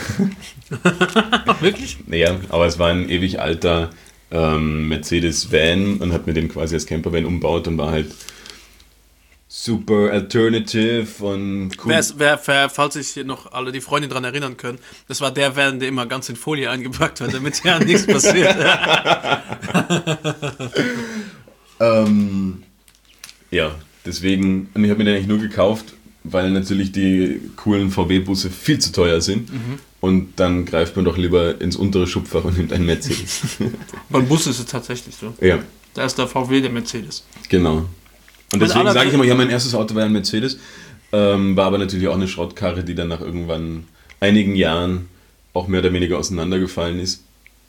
Wirklich? Naja, aber es war ein ewig alter ähm, Mercedes-Van und hat mir den quasi als Campervan umbaut und war halt super alternative und cool. Wer, wer, wer, falls sich hier noch alle die Freunde daran erinnern können, das war der Van, der immer ganz in Folie eingepackt wird, damit ja nichts passiert. Ähm, ja, deswegen, und ich habe mir den eigentlich nur gekauft, weil natürlich die coolen V W-Busse viel zu teuer sind. Und dann greift man doch lieber ins untere Schubfach und nimmt einen Mercedes. Beim Bus ist es tatsächlich so. Ja, Da ist der V W der Mercedes. genau. Und Mit deswegen aller- sage ich immer, ja, mein erstes Auto war ein Mercedes. Ähm, war aber natürlich auch eine Schrottkarre, die dann nach irgendwann einigen Jahren auch mehr oder weniger auseinandergefallen ist.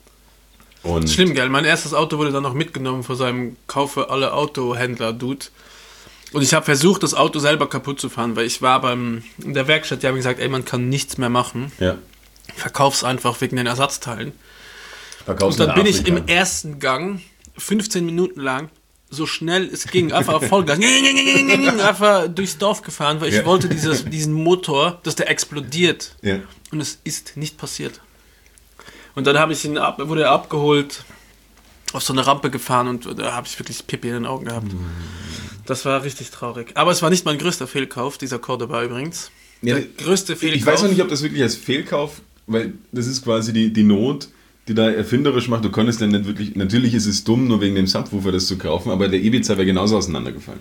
Und Schlimm, gell? Mein erstes Auto wurde dann noch mitgenommen von seinem Kaufe alle Autohändler-Dude. Und ich habe versucht, das Auto selber kaputt zu fahren, weil ich war beim in der Werkstatt, die haben gesagt, ey, man kann nichts mehr machen. ja, Verkauf's einfach wegen den Ersatzteilen. verkaufst Und dann nach bin ich Afrika. im ersten Gang fünfzehn Minuten lang so schnell es ging, einfach auf Vollgas, einfach durchs Dorf gefahren, weil ich Ja. wollte dieses, diesen Motor, dass der explodiert. Ja. Und es ist nicht passiert. Und dann habe ich ihn ab, wurde er abgeholt, auf so eine Rampe gefahren und da habe ich wirklich Pipi in den Augen gehabt. Das war richtig traurig. Aber es war nicht mein größter Fehlkauf, dieser Cordoba übrigens. Ja, der größte Fehlkauf. Ich weiß noch nicht, ob das wirklich als Fehlkauf, weil das ist quasi die, die Not, die da erfinderisch macht. Du konntest dann nicht wirklich, natürlich ist es dumm, nur wegen dem Subwoofer das zu kaufen, aber der Ibiza wäre genauso auseinandergefallen.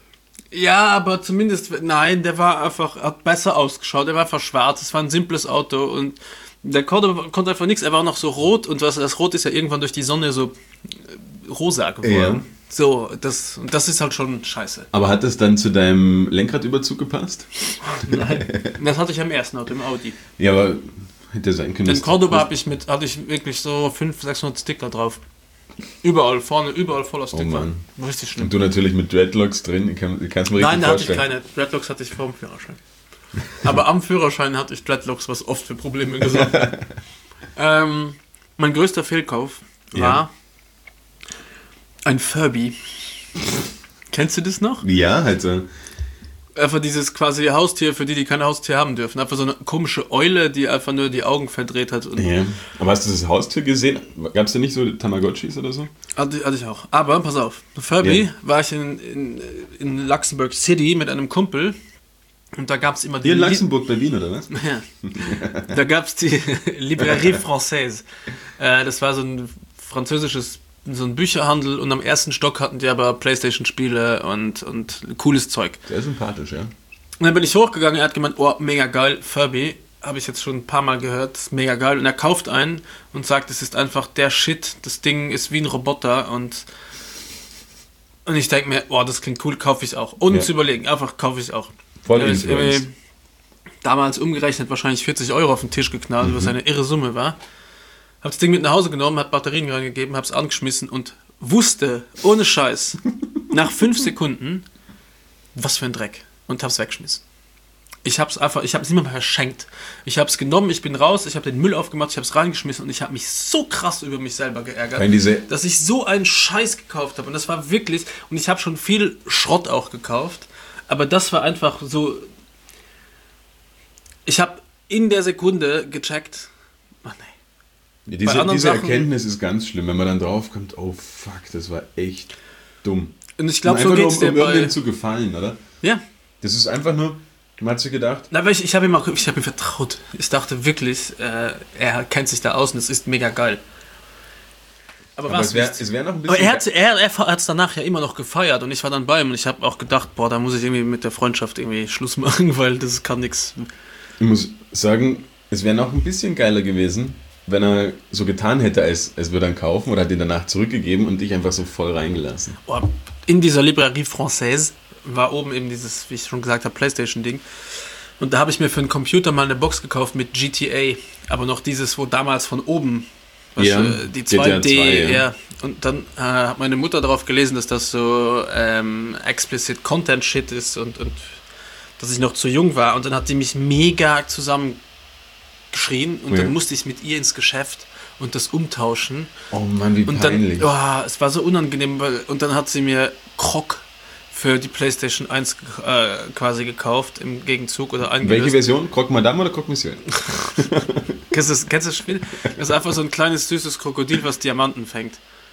Ja, aber zumindest, nein, der war einfach, hat besser ausgeschaut, der war einfach schwarz, es war ein simples Auto und der Cordoba konnte einfach nichts, er war auch noch so rot und was, das Rot ist ja irgendwann durch die Sonne so äh, rosa geworden. Ja. So, das, und das ist halt schon scheiße. Aber hat das dann zu deinem Lenkradüberzug gepasst? Nein. Das hatte ich am ersten Auto, im Audi. Ja, aber hätte sein können. Den dass- Cordoba habe ich mit, hatte ich wirklich so fünfhundert, sechshundert Sticker drauf. Überall, vorne, überall voller Sticker. Mann. Richtig schlimm. Und du natürlich mit Dreadlocks drin, ich kann es mir richtig Nein, da hatte ich vorstellen. keine. Dreadlocks hatte ich vor dem Führerschein. Aber am Führerschein hatte ich Dreadlocks, was oft für Probleme gesorgt hat. ähm, mein größter Fehlkauf war Ja. ein Furby. Kennst du das noch? Ja, halt so. Einfach dieses quasi Haustier, für die, die kein Haustier haben dürfen. Einfach so eine komische Eule, die einfach nur die Augen verdreht hat. Und Ja. Aber hast du das Haustier gesehen? Gab es da nicht so Tamagotchis oder so? Hatte, hatte ich auch. Aber, pass auf, bei Furby Ja. war ich in, in, in Luxemburg City mit einem Kumpel und da gab es immer die... Hier in Li- Luxemburg, Berlin, oder was? Ja. Da gab es die Librairie Française. Äh, das war so ein französisches, so ein Bücherhandel und am ersten Stock hatten die aber Playstation-Spiele und, und cooles Zeug. Sehr sympathisch, ja. Und dann bin ich hochgegangen, er hat gemeint, oh, mega geil, Furby, habe ich jetzt schon ein paar Mal gehört, ist mega geil. Und er kauft einen und sagt, es ist einfach der Shit, das Ding ist wie ein Roboter und und ich denke mir, oh, das klingt cool, kaufe ich auch. Ohne Ja. zu überlegen, einfach kaufe ich auch. Voll Ja, ich- influenced. irgendwie damals umgerechnet wahrscheinlich vierzig Euro auf den Tisch geknallt, was eine irre Summe war. Hab das Ding mit nach Hause genommen, hab Batterien reingegeben, hab's angeschmissen und wusste, ohne Scheiß, nach fünf Sekunden, was für ein Dreck. Und hab's weggeschmissen. Ich hab's einfach, ich hab's niemandem verschenkt. Ich hab's genommen, ich bin raus, ich hab den Müll aufgemacht, ich hab's reingeschmissen und ich hab mich so krass über mich selber geärgert, Weil diese- dass ich so einen Scheiß gekauft habe. Und das war wirklich, und ich habe schon viel Schrott auch gekauft, aber das war einfach so, ich habe in der Sekunde gecheckt, ach nee. Ja, Bei diese anderen diese Sachen- Erkenntnis ist ganz schlimm, wenn man dann draufkommt, oh fuck, das war echt dumm. Und ich glaube, Und so einfach nur, geht's um, dir um bei... irgendwem zu gefallen, oder? Ja, Das ist einfach nur, man hat sich gedacht, na, weil ich, ich habe ihm auch, ich habe ihm vertraut. Ich dachte wirklich, äh, er kennt sich da aus und es ist mega geil. Aber, aber was es wäre nicht. es wär noch ein bisschen... Aber er hat er, er hat es danach ja immer noch gefeiert und ich war dann bei ihm und ich habe auch gedacht, boah, da muss ich irgendwie mit der Freundschaft irgendwie Schluss machen, weil das kann nichts. Ich muss sagen, es wäre noch ein bisschen geiler gewesen, wenn er so getan hätte, als, als würde er ihn kaufen oder hat ihn danach zurückgegeben und dich einfach so voll reingelassen. Boah, in dieser Librairie Française war oben eben dieses, wie ich schon gesagt habe, Playstation-Ding. Und da habe ich mir für einen Computer mal eine Box gekauft mit G T A, aber noch dieses, wo damals von oben, weißt Ja, du, die G T A zwei D, zwei, ja. ja. Und dann äh, hat meine Mutter darauf gelesen, dass das so ähm, explicit Content Shit ist und, und dass ich noch zu jung war. Und dann hat die mich mega zusammengeschrien und Ja. dann musste ich mit ihr ins Geschäft und das umtauschen. Oh Mann, wie Und peinlich. dann, oh, es war so unangenehm, weil, und dann hat sie mir Croc für die PlayStation eins äh, quasi gekauft im Gegenzug oder Welche eingelöst. Version? Croque Madame oder Croque Monsieur? Kennst du das, kennst du das Spiel? Das ist einfach so ein kleines, süßes Krokodil, was Diamanten fängt.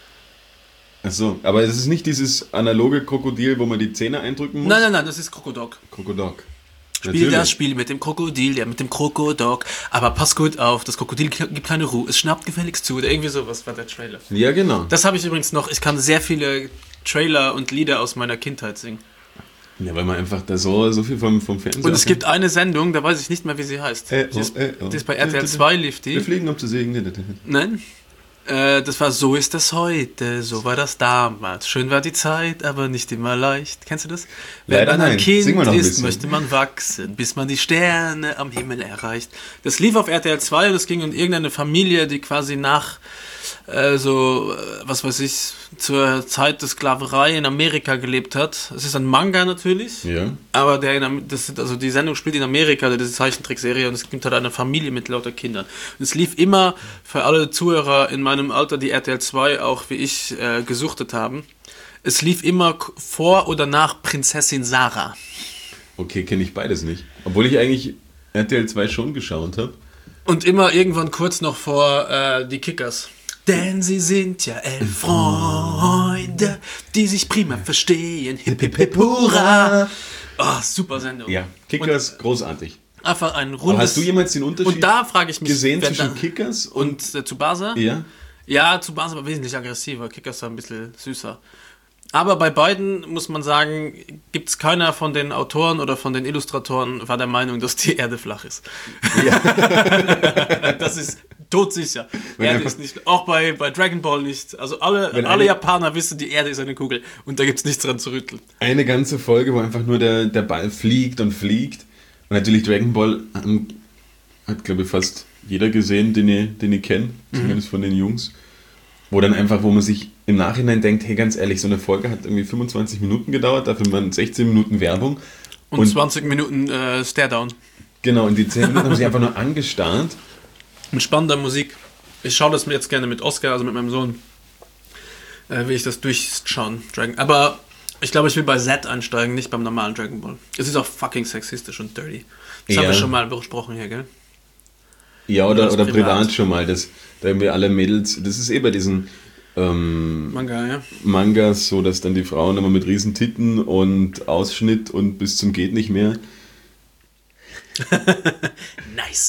Achso, aber es ist nicht dieses analoge Krokodil, wo man die Zähne eindrücken muss? Nein, nein, nein, das ist Krokodok. Krokodok. Spiel das Spiel mit dem Krokodil, ja, mit dem Krokodok. Aber pass gut auf, das Krokodil gibt keine Ruhe, es schnappt gefälligst zu. Oder irgendwie sowas war der Trailer. Ja, genau. Das habe ich übrigens noch, ich kann sehr viele Trailer und Lieder aus meiner Kindheit singen. Ja, weil man einfach da so, so viel vom, vom Fernsehen... Und es gibt eine Sendung, da weiß ich nicht mehr, wie sie heißt. Äh, die, ist, oh, äh, oh. die ist bei R T L zwei, lief Wir die. fliegen, um zu singen. Nein? Äh, das war So ist das heute, so war das damals. Schön war die Zeit, aber nicht immer leicht. Kennst du das? Leider Wenn man ein nein. Sing Kind mal noch ein ist, bisschen. möchte man wachsen, bis man die Sterne am Himmel erreicht. Das lief auf R T L zwei und es ging um irgendeine Familie, die quasi nach äh, so, äh, was weiß ich, zur Zeit der Sklaverei in Amerika gelebt hat. Es ist ein Manga natürlich. Ja. Aber der in, Am- das sind, also die Sendung spielt in Amerika, diese Zeichentrickserie, und es gibt halt eine Familie mit lauter Kindern. Und es lief immer für alle Zuhörer in meinem Alter, die R T L zwei auch wie ich äh, gesuchtet haben, es lief immer k- vor oder nach Prinzessin Sarah. Okay, kenne ich beides nicht. Obwohl ich eigentlich R T L zwei schon geschaut habe. Und immer irgendwann kurz noch vor äh, die Kickers. Denn sie sind ja elf Freunde, die sich prima verstehen. Hip, hip, hip, hurra. Oh, super Sendung. Ja, Kickers, großartig. Einfach ein Aber rundes... hast du jemals den Unterschied Und da frage ich mich, gesehen wer zwischen da- Kickers und... und äh, Tsubasa? Ja? Ja, Tsubasa war wesentlich aggressiver, Kickers war ein bisschen süßer. Aber bei beiden, muss man sagen, gibt es keiner von den Autoren oder von den Illustratoren war der Meinung, dass die Erde flach ist. Ja. Das ist todsicher. Wenn Erde einfach- ist nicht, auch bei, bei Dragon Ball nicht. Also alle, Wenn alle eine- Japaner wissen, die Erde ist eine Kugel und da gibt es nichts dran zu rütteln. Eine ganze Folge, wo einfach nur der, der Ball fliegt und fliegt. Und natürlich Dragon Ball ähm, hat, glaube ich, fast jeder gesehen, den ich, den ich kenne. Zumindest von den Jungs. Wo dann einfach, wo man sich im Nachhinein denkt, hey, ganz ehrlich, so eine Folge hat irgendwie fünfundzwanzig Minuten gedauert, dafür waren sechzehn Minuten Werbung. Und, Und- zwanzig Minuten äh, Stare-Down. Genau, und die zehn Minuten haben sich einfach nur angestarrt. Mit spannender Musik. Ich schaue das mir jetzt gerne mit Oscar, also mit meinem Sohn, äh, will ich das durchschauen. Dragon. Aber Ich glaube, ich will bei Z einsteigen, nicht beim normalen Dragon Ball. Es ist auch fucking sexistisch und dirty. Das Ja. haben wir schon mal besprochen hier, gell? Ja, oder, Oder oder das privat. privat schon mal, dass da irgendwie alle Mädels, das ist eh bei diesen ähm, Manga, ja. Mangas so, dass dann die Frauen immer mit riesen Titten und Ausschnitt und bis zum geht nicht mehr. Nice.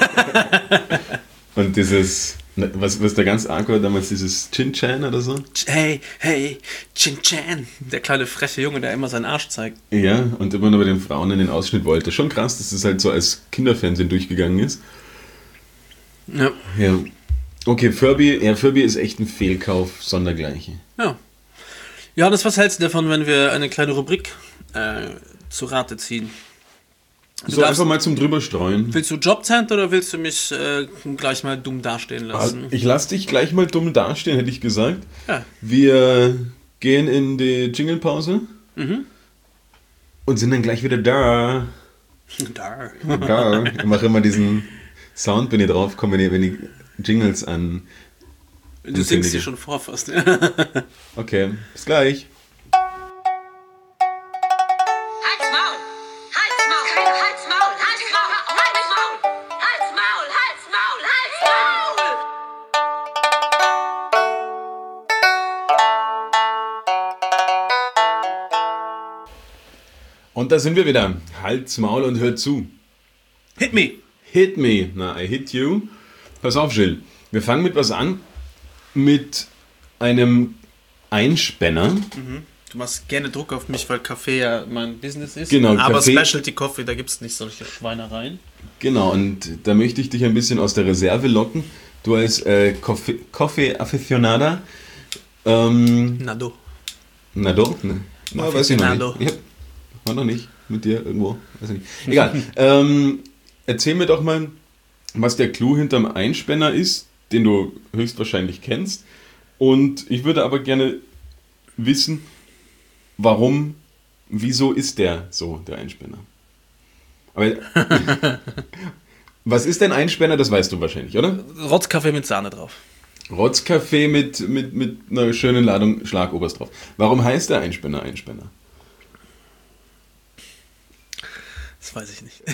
Und dieses, was, was da ganz arg war damals, dieses Chin-Chan oder so. Hey, hey, Chin-Chan. Der kleine freche Junge, der immer seinen Arsch zeigt. Ja, und immer nur bei den Frauen in den Ausschnitt wollte. Schon krass, dass das halt so als Kinderfernsehen durchgegangen ist. Ja. Ja. Okay, Furby, ja, Furby ist echt ein Fehlkauf, sondergleiche. Ja. Johannes, was hältst du davon, wenn wir eine kleine Rubrik äh, zu Rate ziehen? Du So darfst- einfach mal zum drüberstreuen. Willst du Jobcenter oder willst du mich äh, gleich mal dumm dastehen lassen? Ich lass dich gleich mal dumm dastehen, hätte ich gesagt. Ja. Wir gehen in die Jingle-Pause Mhm. und sind dann gleich wieder da. Da. Da. Ich mache immer diesen Sound, wenn ihr drauf kommt, wenn ihr, wenn die Jingles an. Du singst sie schon vor fast. Ja. Okay, bis gleich. Halt's Maul! Halt's Maul! Halt's Maul! Halt's Maul! Halt's Maul! Halt's Maul! Halt's Maul! Halt's Maul! Und da sind wir wieder. Halt's Maul und hört zu. Hit me. Hit me. Na, I hit you. Pass auf, Jill. Wir fangen mit was an. Mit einem Einspänner. Du machst gerne Druck auf mich, weil Kaffee ja mein Business ist. Genau, Aber Kaffee- Specialty Coffee, da gibt es nicht solche Schweinereien. Genau, und da möchte ich dich ein bisschen aus der Reserve locken. Du als äh, Coffee, Coffee Aficionada. Ähm, Nado. na doch, ne? Na, weiß ich noch Aficionado. nicht. Ja, war noch nicht mit dir irgendwo. Weiß ich nicht. Egal. ähm, erzähl mir doch mal, was der Clou hinterm Einspänner ist, den du höchstwahrscheinlich kennst. Und ich würde aber gerne wissen, warum, wieso ist der so, der Einspänner? Aber was ist denn Einspänner, das weißt du wahrscheinlich, oder? Rotzkaffee mit Sahne drauf. Rotzkaffee mit, mit, mit einer schönen Ladung Schlagobers drauf. Warum heißt der Einspänner Einspänner? Das weiß ich nicht.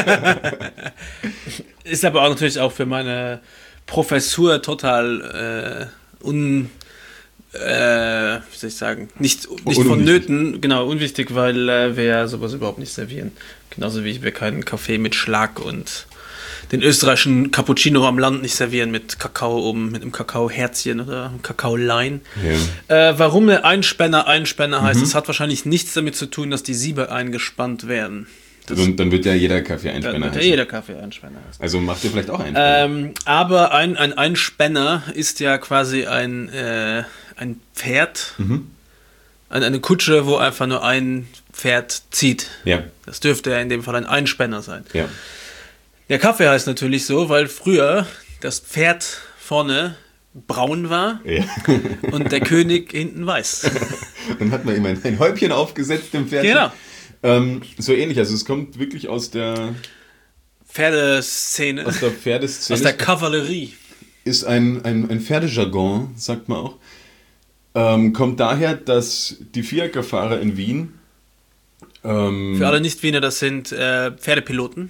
Ist aber auch natürlich auch für meine Professur total äh, un... Äh, wie soll ich sagen? Nicht, nicht Unwichtig. vonnöten, genau, unwichtig, weil äh, wir ja sowas überhaupt nicht servieren. Genauso wie wir keinen Kaffee mit Schlag und den österreichischen Cappuccino am Land nicht servieren mit Kakao oben, mit einem Kakaoherzchen oder einem Kakaolein. Ja. Äh, warum der Einspänner Einspänner heißt, das hat wahrscheinlich nichts damit zu tun, dass die Siebe eingespannt werden. Das Und dann wird ja jeder Kaffee dann Einspänner wird ja heißen. jeder Kaffee Einspänner heißen. Also macht ihr vielleicht auch Einspänner. Ähm, aber ein, ein Einspänner ist ja quasi ein, äh, ein Pferd, Mhm. ein, eine Kutsche, wo einfach nur ein Pferd zieht. Ja, Das dürfte ja in dem Fall ein Einspänner sein. ja. Der Kaffee heißt natürlich so, weil früher das Pferd vorne braun war ja. und der König hinten weiß. Dann hat man ihm ein, ein Häubchen aufgesetzt im Pferd. Genau. Ähm, so ähnlich, also es kommt wirklich aus der, Pferdeszene, aus der Pferdeszene. aus der Kavallerie. Ist ein, ein, ein Pferdejargon, sagt man auch. Ähm, kommt daher, dass die Fiaker-Fahrer in Wien ähm, Für alle Nicht-Wiener, das sind äh, Pferdepiloten.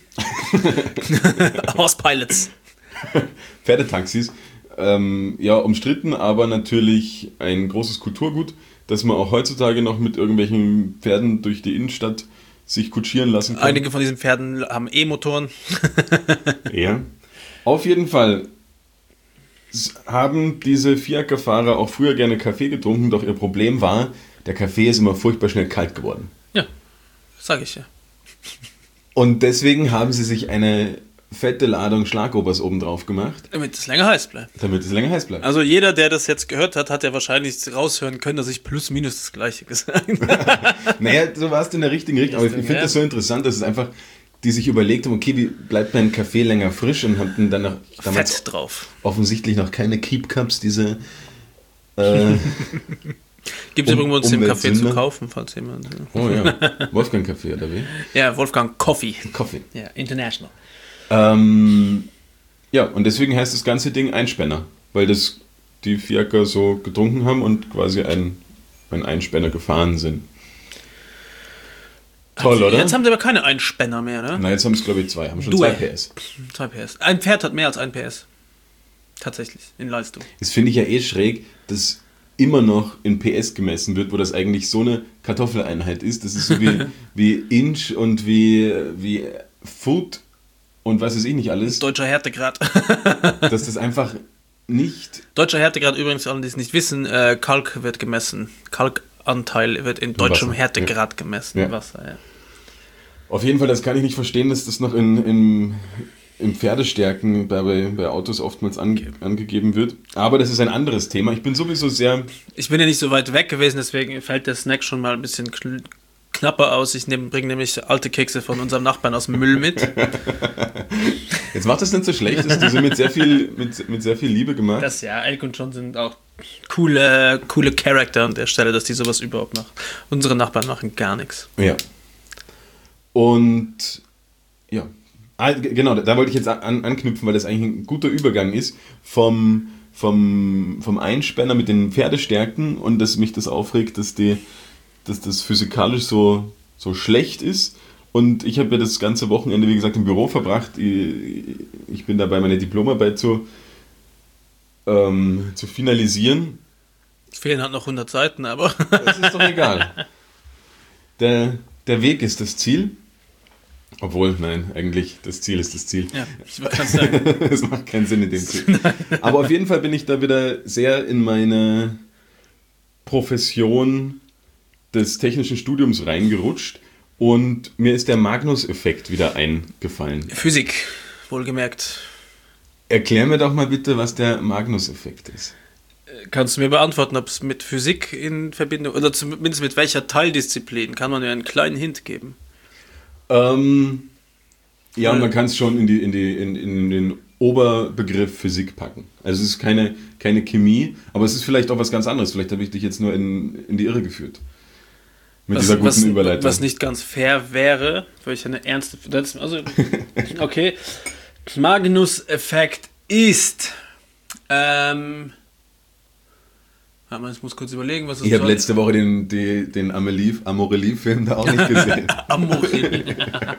Horse Pilots. Pferdetaxis, ähm, ja, umstritten, aber natürlich ein großes Kulturgut, dass man auch heutzutage noch mit irgendwelchen Pferden durch die Innenstadt sich kutschieren lassen kann. Einige von diesen Pferden haben E-Motoren. Ja. Auf jeden Fall s- haben diese Fiaker-Fahrer auch früher gerne Kaffee getrunken, doch ihr Problem war, der Kaffee ist immer furchtbar schnell kalt geworden. Ja, sag ich ja. Und deswegen haben sie sich eine fette Ladung Schlagobers oben drauf gemacht, Damit es länger heiß bleibt. damit es länger heiß bleibt. Also jeder, der das jetzt gehört hat, hat ja wahrscheinlich raushören können, dass ich plus minus das Gleiche gesagt habe. Naja, so warst du in der richtigen Richtung. Aber ich Richtung, finde ja. das so interessant, dass es einfach, die sich überlegt haben, okay, wie bleibt mein Kaffee länger frisch und hatten dann noch, damals Fett drauf. offensichtlich noch keine Keep Cups, diese äh, Gibt es Um- übrigens den Kaffee zu Umweltsünder. kaufen, falls jemand... oh ja, Wolfgang Kaffee oder wie? Ja, Wolfgang Coffee. Kaffee. Ja, international. Ähm, ja, und deswegen heißt das ganze Ding Einspänner, weil das die Fiaker so getrunken haben und quasi ein einen Einspänner gefahren sind. Toll, Also, oder? Jetzt haben sie aber keine Einspänner mehr, ne? Na, jetzt haben es, glaube ich, zwei. Haben schon Duell. zwei P S. zwei P S. Ein Pferd hat mehr als ein P S. Tatsächlich, in Leistung. Das finde ich ja eh schräg, dass immer noch in P S gemessen wird, wo das eigentlich so eine Kartoffeleinheit ist. Das ist so wie, wie Inch und wie, wie Foot und was weiß ich nicht alles. Deutscher Härtegrad. Dass das einfach nicht... Deutscher Härtegrad übrigens, alle, die es nicht wissen, äh, Kalk wird gemessen. Kalkanteil wird in deutschem Wasser, Härtegrad gemessen. Ja. Wasser, ja. Auf jeden Fall, das kann ich nicht verstehen, dass das noch in, in, in Pferdestärken bei, bei Autos oftmals ange, angegeben wird. Aber das ist ein anderes Thema. Ich bin sowieso sehr... Ich bin ja nicht so weit weg gewesen, deswegen fällt der Snack schon mal ein bisschen kn knapper aus. Ich bringe nämlich alte Kekse von unserem Nachbarn aus dem Müll mit. Jetzt macht das nicht so schlecht. Die sind mit sehr viel, mit, mit sehr viel Liebe gemacht. Das ja, Elk und John sind auch coole, coole Charakter an der Stelle, dass die sowas überhaupt machen. Unsere Nachbarn machen gar nichts. Ja. Und ja, ah, g- genau, da, da wollte ich jetzt an, anknüpfen, weil das eigentlich ein guter Übergang ist vom, vom, vom Einspänner mit den Pferdestärken und dass mich das aufregt, dass, die, dass das physikalisch so, so schlecht ist. Und ich habe ja das ganze Wochenende, wie gesagt, im Büro verbracht. Ich, ich bin dabei, meine Diplomarbeit zu, ähm, zu finalisieren. Es fehlen halt noch hundert Seiten, aber Das ist doch egal. Der, der Weg ist das Ziel. Obwohl, nein, eigentlich das Ziel ist das Ziel. ja, ich kann sagen. Das macht keinen Sinn in dem Ziel. Aber auf jeden Fall bin ich da wieder sehr in meine Profession des technischen Studiums reingerutscht und mir ist der Magnus-Effekt wieder eingefallen. Physik, wohlgemerkt. Erklär mir doch mal bitte, was der Magnus-Effekt ist. Kannst du mir beantworten, ob es mit Physik in Verbindung, oder zumindest mit welcher Teildisziplin, kann man mir einen kleinen Hint geben? Ähm, ja, Weil- man kann es schon in, die, in, die, in, in den Oberbegriff Physik packen. Also es ist keine, keine Chemie, aber es ist vielleicht auch was ganz anderes. Vielleicht habe ich dich jetzt nur in, in die Irre geführt. Mit dieser guten was, Überleitung. was nicht ganz fair wäre, weil ich eine ernste... Das, also, okay. Magnus-Effekt ist... Ähm, warte mal, ich muss kurz überlegen, was es ich habe soll. letzte Woche den, die, den Amorelie-Film da auch nicht gesehen. Amorelie.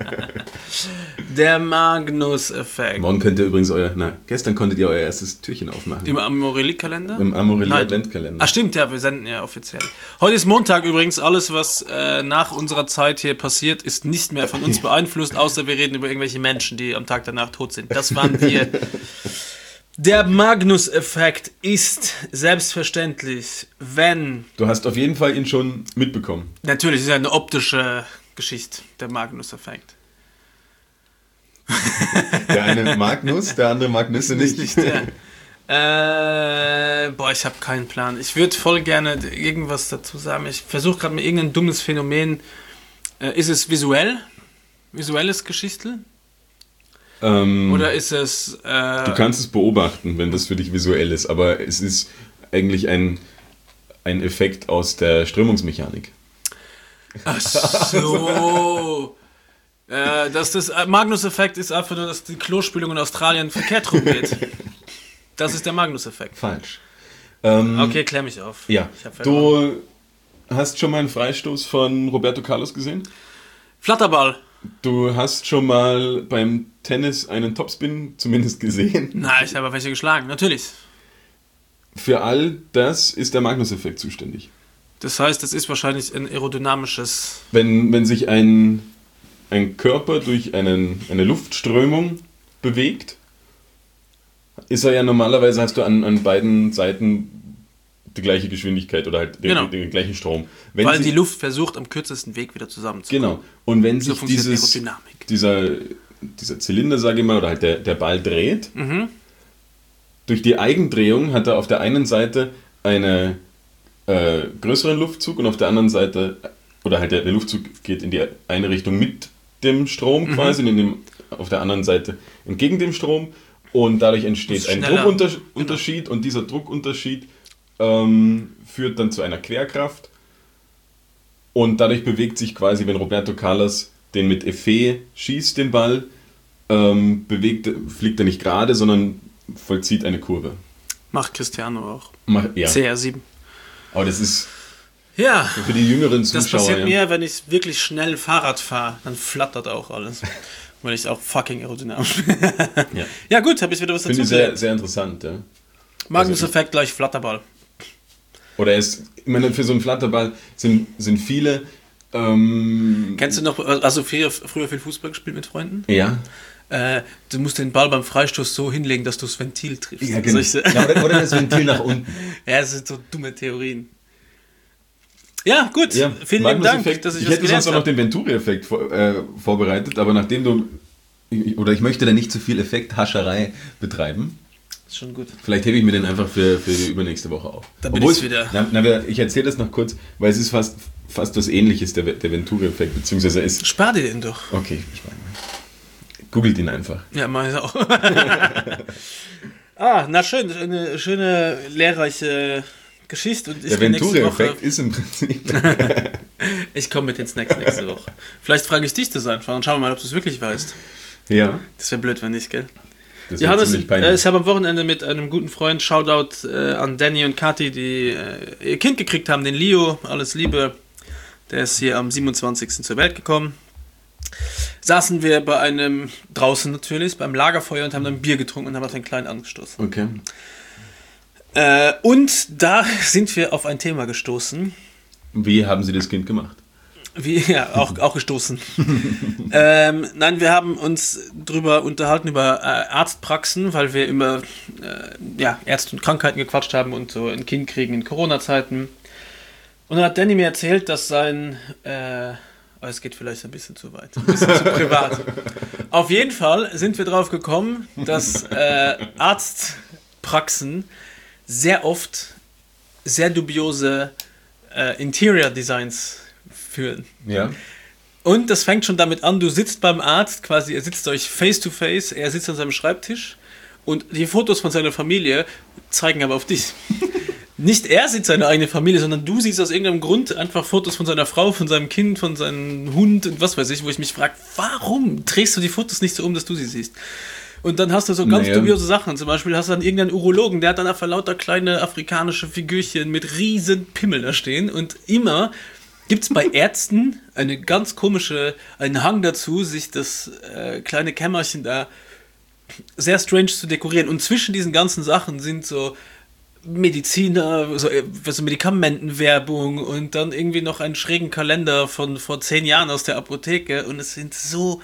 Der Magnus-Effekt. Morgen könnt ihr übrigens euer... Na, gestern konntet ihr euer erstes Türchen aufmachen. Im Amorelie-Kalender? Im Amorelie Nein. Adventkalender. Ah, stimmt, ja, wir senden ja offiziell. Heute ist Montag übrigens. Alles, was äh, nach unserer Zeit hier passiert, ist nicht mehr von uns beeinflusst, außer wir reden über irgendwelche Menschen, die am Tag danach tot sind. Das waren wir. Der Magnus-Effekt ist selbstverständlich, wenn... Du hast auf jeden Fall ihn schon mitbekommen. Natürlich, es ist eine optische Geschichte, der Magnus-Effekt. Der eine mag Nuss, der andere mag Nüsse nicht. Nicht der. Äh, boah, ich habe keinen Plan. Ich würde voll gerne irgendwas dazu sagen. Ich versuche gerade mal irgendein dummes Phänomen. Äh, ist es visuell? Visuelles Geschichtel? Ähm, Oder ist es... Äh, Du kannst es beobachten, wenn das für dich visuell ist, aber es ist eigentlich ein, ein Effekt aus der Strömungsmechanik. ach so... Äh, dass das Magnus-Effekt ist einfach nur, dass die Klospülung in Australien verkehrt rum geht. Das ist der Magnus-Effekt. Falsch. Ähm, Okay, klär mich auf. Ja, Ich hab verloren. du hast schon mal einen Freistoß von Roberto Carlos gesehen? Flatterball. Du hast schon mal beim Tennis einen Topspin zumindest gesehen? Na, ich habe welche geschlagen, natürlich. Für all das ist der Magnus-Effekt zuständig. Das heißt, es ist wahrscheinlich ein aerodynamisches... Wenn, wenn sich ein, ein Körper durch einen, eine Luftströmung bewegt, ist er ja normalerweise, hast du an, an beiden Seiten die gleiche Geschwindigkeit oder halt den, Genau. den, den gleichen Strom. Wenn Weil sie, die Luft versucht, am kürzesten Weg wieder zusammenzukommen. Genau. Und wenn So sich funktioniert dieses, Aerodynamik. dieser, dieser Zylinder, sage ich mal, oder halt der, der Ball dreht, Mhm. durch die Eigendrehung hat er auf der einen Seite einen äh, größeren Luftzug und auf der anderen Seite, oder halt der, der Luftzug geht in die eine Richtung mit dem Strom Mhm. quasi und in dem, auf der anderen Seite entgegen dem Strom und dadurch entsteht Muss ein schneller. Druckunterschied und dieser Druckunterschied ähm, führt dann zu einer Querkraft und dadurch bewegt sich quasi, wenn Roberto Carlos den mit Effet schießt, den Ball, ähm, bewegt, fliegt er nicht gerade, sondern vollzieht eine Kurve. Macht Cristiano auch. Mach, ja. C R sieben. Aber das ist, Ja, Für die jüngeren das Zuschauer. passiert ja. mir, wenn ich wirklich schnell Fahrrad fahre, dann flattert auch alles. Weil ich auch fucking aerodynamisch bin. Ja. Ja gut, habe ich wieder was dazu Finde ich sehr, gelernt. sehr interessant. Ja. Magnus-Effekt gleich Flatterball. Oder es, ich meine, für so einen Flatterball sind, sind viele. Ähm, Kennst du noch, also früher, früher viel Fußball gespielt mit Freunden? ja. Äh, du musst den Ball beim Freistoß so hinlegen, dass du das Ventil triffst. Ja, genau. Solche- Ja, oder, oder das Ventil nach unten. Ja, das sind so dumme Theorien. Ja, gut. Ja, Vielen lieben Dank, Magnus-Effekt. dass ich, Ich was hätte gelernt sonst auch noch habe. den Venturi-Effekt vor, äh, vorbereitet, aber nachdem du. Oder ich möchte da nicht zu viel Effekthascherei betreiben. Ist schon gut. Vielleicht hebe ich mir den einfach für, für die übernächste Woche auf. Da bin Obwohl ich's es- wieder. Na, na, wir- ich erzähle das noch kurz, weil es ist fast, fast was Ähnliches, der, der Venturi-Effekt, beziehungsweise er ist. Spar dir den doch. Okay, ich spare ihn. Googelt ihn einfach. Ja, mach ich auch. Ah, na schön. Eine schöne, lehrreiche Geschichte. Und ich Der bin nächste Venturi-Effekt Woche. ist im Prinzip. Ich komme mit den Snacks nächste Woche. Vielleicht frage ich dich das einfach und schauen wir mal, ob du es wirklich weißt. Ja, Das wäre blöd, wenn nicht, gell? das Ja, wäre Hannes, ziemlich äh, peinlich. ich habe am Wochenende mit einem guten Freund, Shoutout äh, an Danny und Kathi, die äh, ihr Kind gekriegt haben, den Leo, alles Liebe. Der ist hier am siebenundzwanzigsten zur Welt gekommen. Saßen wir bei einem, draußen natürlich, beim Lagerfeuer und haben dann Bier getrunken und haben auf den Kleinen angestoßen. Okay. Äh, und da sind wir auf ein Thema gestoßen. Wie haben Sie das Kind gemacht? Wie, ja, auch, auch gestoßen. ähm, nein, wir haben uns drüber unterhalten, über äh, Arztpraxen, weil wir über äh, ja, Ärzte und Krankheiten gequatscht haben und so ein Kind kriegen in Corona-Zeiten. Und dann hat Danny mir erzählt, dass sein, äh, oh, es geht vielleicht ein bisschen zu weit, ein bisschen zu privat. Auf jeden Fall sind wir drauf gekommen, dass äh, Arztpraxen sehr oft sehr dubiose äh, Interior-Designs führen. Ja. Und das fängt schon damit an, du sitzt beim Arzt, quasi, ihr sitzt euch face to face, er sitzt an seinem Schreibtisch und die Fotos von seiner Familie zeigen aber auf dich. Nicht er sieht seine eigene Familie, sondern du siehst aus irgendeinem Grund einfach Fotos von seiner Frau, von seinem Kind, von seinem Hund und was weiß ich, wo ich mich frage, warum drehst du die Fotos nicht so um, dass du sie siehst? Und dann hast du so ganz Naja. dubiose Sachen. Zum Beispiel hast du dann irgendeinen Urologen, der hat dann einfach lauter kleine afrikanische Figürchen mit riesen Pimmeln da stehen. Und immer gibt es bei Ärzten eine ganz komische, einen Hang dazu, sich das äh, kleine Kämmerchen da sehr strange zu dekorieren. Und zwischen diesen ganzen Sachen sind so Mediziner, so, äh, so Medikamentenwerbung und dann irgendwie noch einen schrägen Kalender von vor zehn Jahren aus der Apotheke. Und es sind so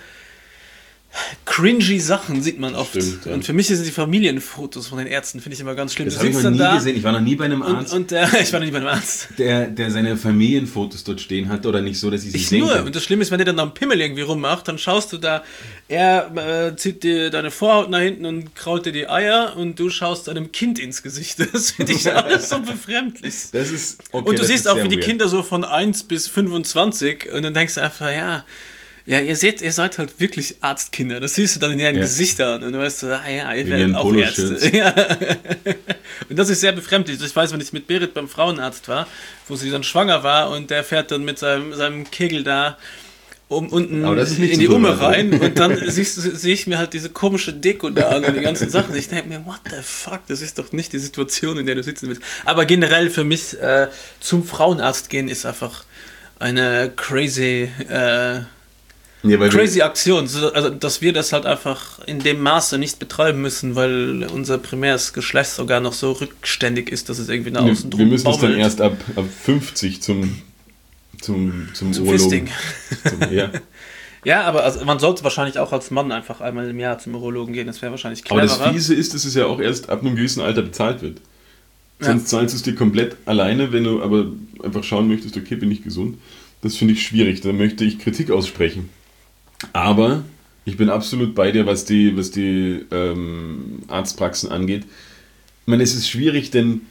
cringy Sachen, sieht man oft. Stimmt, ja. Und für mich sind die Familienfotos von den Ärzten, finde ich immer ganz schlimm. Das Du habe ich sitzt noch dann nie da gesehen. Ich war noch nie bei einem und, Arzt, und der, ich war noch nie bei einem Arzt. der, der seine Familienfotos dort stehen hat oder nicht so, dass ich sie Ich sehen nur. kann. Und das Schlimme ist, wenn der dann am Pimmel irgendwie rummacht, dann schaust du da, er äh, zieht dir deine Vorhaut nach hinten und kraut dir die Eier und du schaust einem Kind ins Gesicht. Das finde ich alles so befremdlich. Das ist okay, Und du das siehst ist auch, sehr wie die weird. Kinder so von eins bis fünfundzwanzig und dann denkst du einfach, ja, ja, ihr seht, ihr seid halt wirklich Arztkinder. Das siehst du dann in ihren Ja. Gesichtern und du weißt so, ah ja, ihr In werdet ihren auch Poloshirts. Ärzte. Ja. Und das ist sehr befremdlich. Ich weiß, wenn ich mit Berit beim Frauenarzt war, wo sie dann schwanger war und der fährt dann mit seinem, seinem Kegel da um, unten Aber das ist nicht in zu die Umme tun, also. rein und dann siehst du- sehe ich mir halt diese komische Deko da an und die ganzen Sachen. Ich denke mir, what the fuck, das ist doch nicht die Situation, in der du sitzen willst. Aber generell für mich äh, zum Frauenarzt gehen ist einfach eine crazy, äh, Ja, weil crazy Aktion. So, also, dass wir das halt einfach in dem Maße nicht betreiben müssen, weil unser primäres Geschlechtsorgan noch so rückständig ist, dass es irgendwie nach wir, außen wir, wir müssen es dann baumelt. erst ab, ab fünfzig zum, zum, zum, Zum Urologen. Fisting. Zum, ja. Ja, aber also man sollte wahrscheinlich auch als Mann einfach einmal im Jahr zum Urologen gehen. Das wäre wahrscheinlich Aber cleverer. das Fiese ist, dass es ja auch erst ab einem gewissen Alter bezahlt wird. Sonst zahlst du es dir komplett alleine, wenn du aber einfach schauen möchtest, okay, bin ich gesund. Das finde ich schwierig, da möchte ich Kritik aussprechen. Aber ich bin absolut bei dir, was die, was die ähm, Arztpraxen angeht. Ich meine, es ist schwierig, denn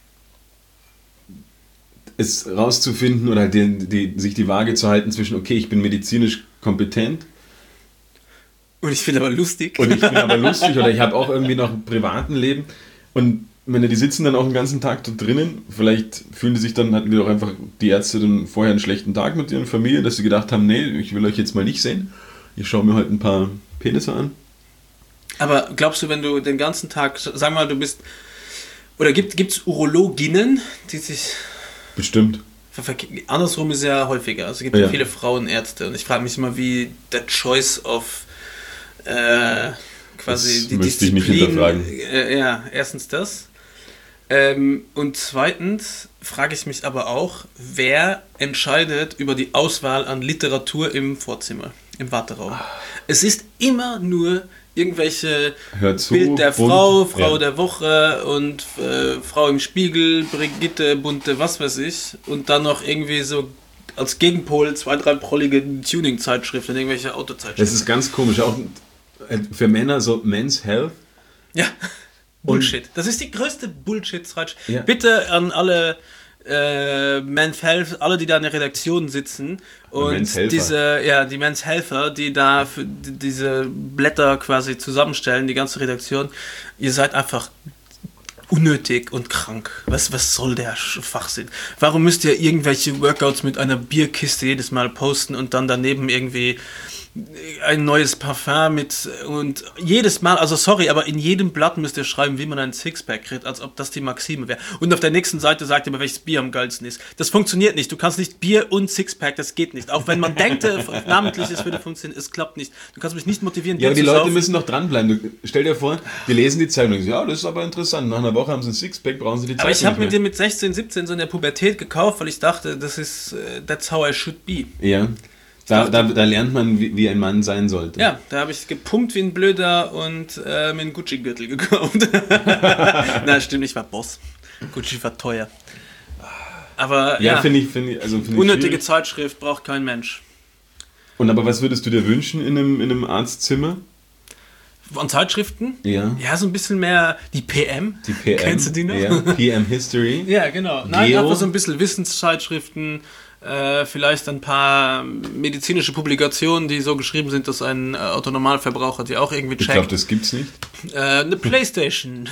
es rauszufinden oder die, die, sich die Waage zu halten zwischen, okay, ich bin medizinisch kompetent Und ich finde aber lustig. und ich bin aber lustig oder ich habe auch irgendwie noch ein privaten Leben. Und wenn die sitzen dann auch den ganzen Tag dort drinnen, vielleicht fühlen die sich dann, hatten die doch einfach die Ärzte dann vorher einen schlechten Tag mit ihren Familien, dass sie gedacht haben, nee, ich will euch jetzt mal nicht sehen. Ich schaue mir heute ein paar Penisse an. Aber glaubst du, wenn du den ganzen Tag, sag mal, du bist, oder gibt es Urologinnen, die sich, Bestimmt. Andersrum ist ja häufiger. Also es gibt ja, Ja. viele Frauenärzte und ich frage mich immer, wie der Choice of äh, quasi Das die müsste ich nicht Disziplin. hinterfragen. Äh, ja, erstens das. Ähm, und zweitens frage ich mich aber auch, wer entscheidet über die Auswahl an Literatur im Vorzimmer, im Warteraum. Es ist immer nur irgendwelche Hör zu, Bild der bunt, Frau, Frau ja. der Woche und äh, Frau im Spiegel, Brigitte, bunte, was weiß ich. Und dann noch irgendwie so als Gegenpol zwei, drei prollige Tuning-Zeitschriften, irgendwelche Autozeitschriften. Das ist ganz komisch. Auch äh, für Männer so Men's Health. Ja, Bullshit. Das ist die größte Bullshit-Zeitschrift. Ja. Bitte an alle äh, Men's Health, alle, die da in der Redaktion sitzen und Men's Helfer. diese, ja, die Men's Helfer, die da für die, diese Blätter quasi zusammenstellen, die ganze Redaktion, ihr seid einfach unnötig und krank. Was, was soll der Schwachsinn? Warum müsst ihr irgendwelche Workouts mit einer Bierkiste jedes Mal posten und dann daneben irgendwie ein neues Parfum mit und jedes Mal, also sorry, aber in jedem Blatt müsst ihr schreiben, wie man ein Sixpack kriegt, als ob das die Maxime wäre. Und auf der nächsten Seite sagt ihr mal, welches Bier am geilsten ist. Das funktioniert nicht. Du kannst nicht Bier und Sixpack, das geht nicht. Auch wenn man denkt, äh, namentlich es würde funktionieren, es klappt nicht. Du kannst mich nicht motivieren, Ja, aber Bier die zu Leute saufen. müssen doch dranbleiben. Du, stell dir vor, die lesen die Zeitung und sagen, ja, das ist aber interessant. Nach einer Woche haben sie ein Sixpack, brauchen sie die Zeitung Aber ich habe mir nicht den mit sechzehn, siebzehn so in der Pubertät gekauft, weil ich dachte, das ist, äh, that's how I should be. mehr. Ja, da, da, da lernt man, wie, wie ein Mann sein sollte. Ja, da habe ich gepumpt wie ein Blöder und äh, mir einen Gucci-Gürtel gekauft. Na, stimmt, ich war Boss. Gucci war teuer. Aber Ja, ja, finde ich, finde ich, also finde ich unnötige schwierig. Zeitschrift braucht kein Mensch. Und aber was würdest du dir wünschen in einem, in einem Arztzimmer? An Zeitschriften? Ja. Ja, so ein bisschen mehr die P M. Die P M. Kennst du die noch? Ja, P M History. Ja, genau. Nein, Geo. einfach so ein bisschen Wissenszeitschriften, äh, vielleicht ein paar medizinische Publikationen, die so geschrieben sind, dass ein äh, Autonormalverbraucher die auch irgendwie Ich glaube, checkt. das gibt's nicht. Äh, eine Playstation.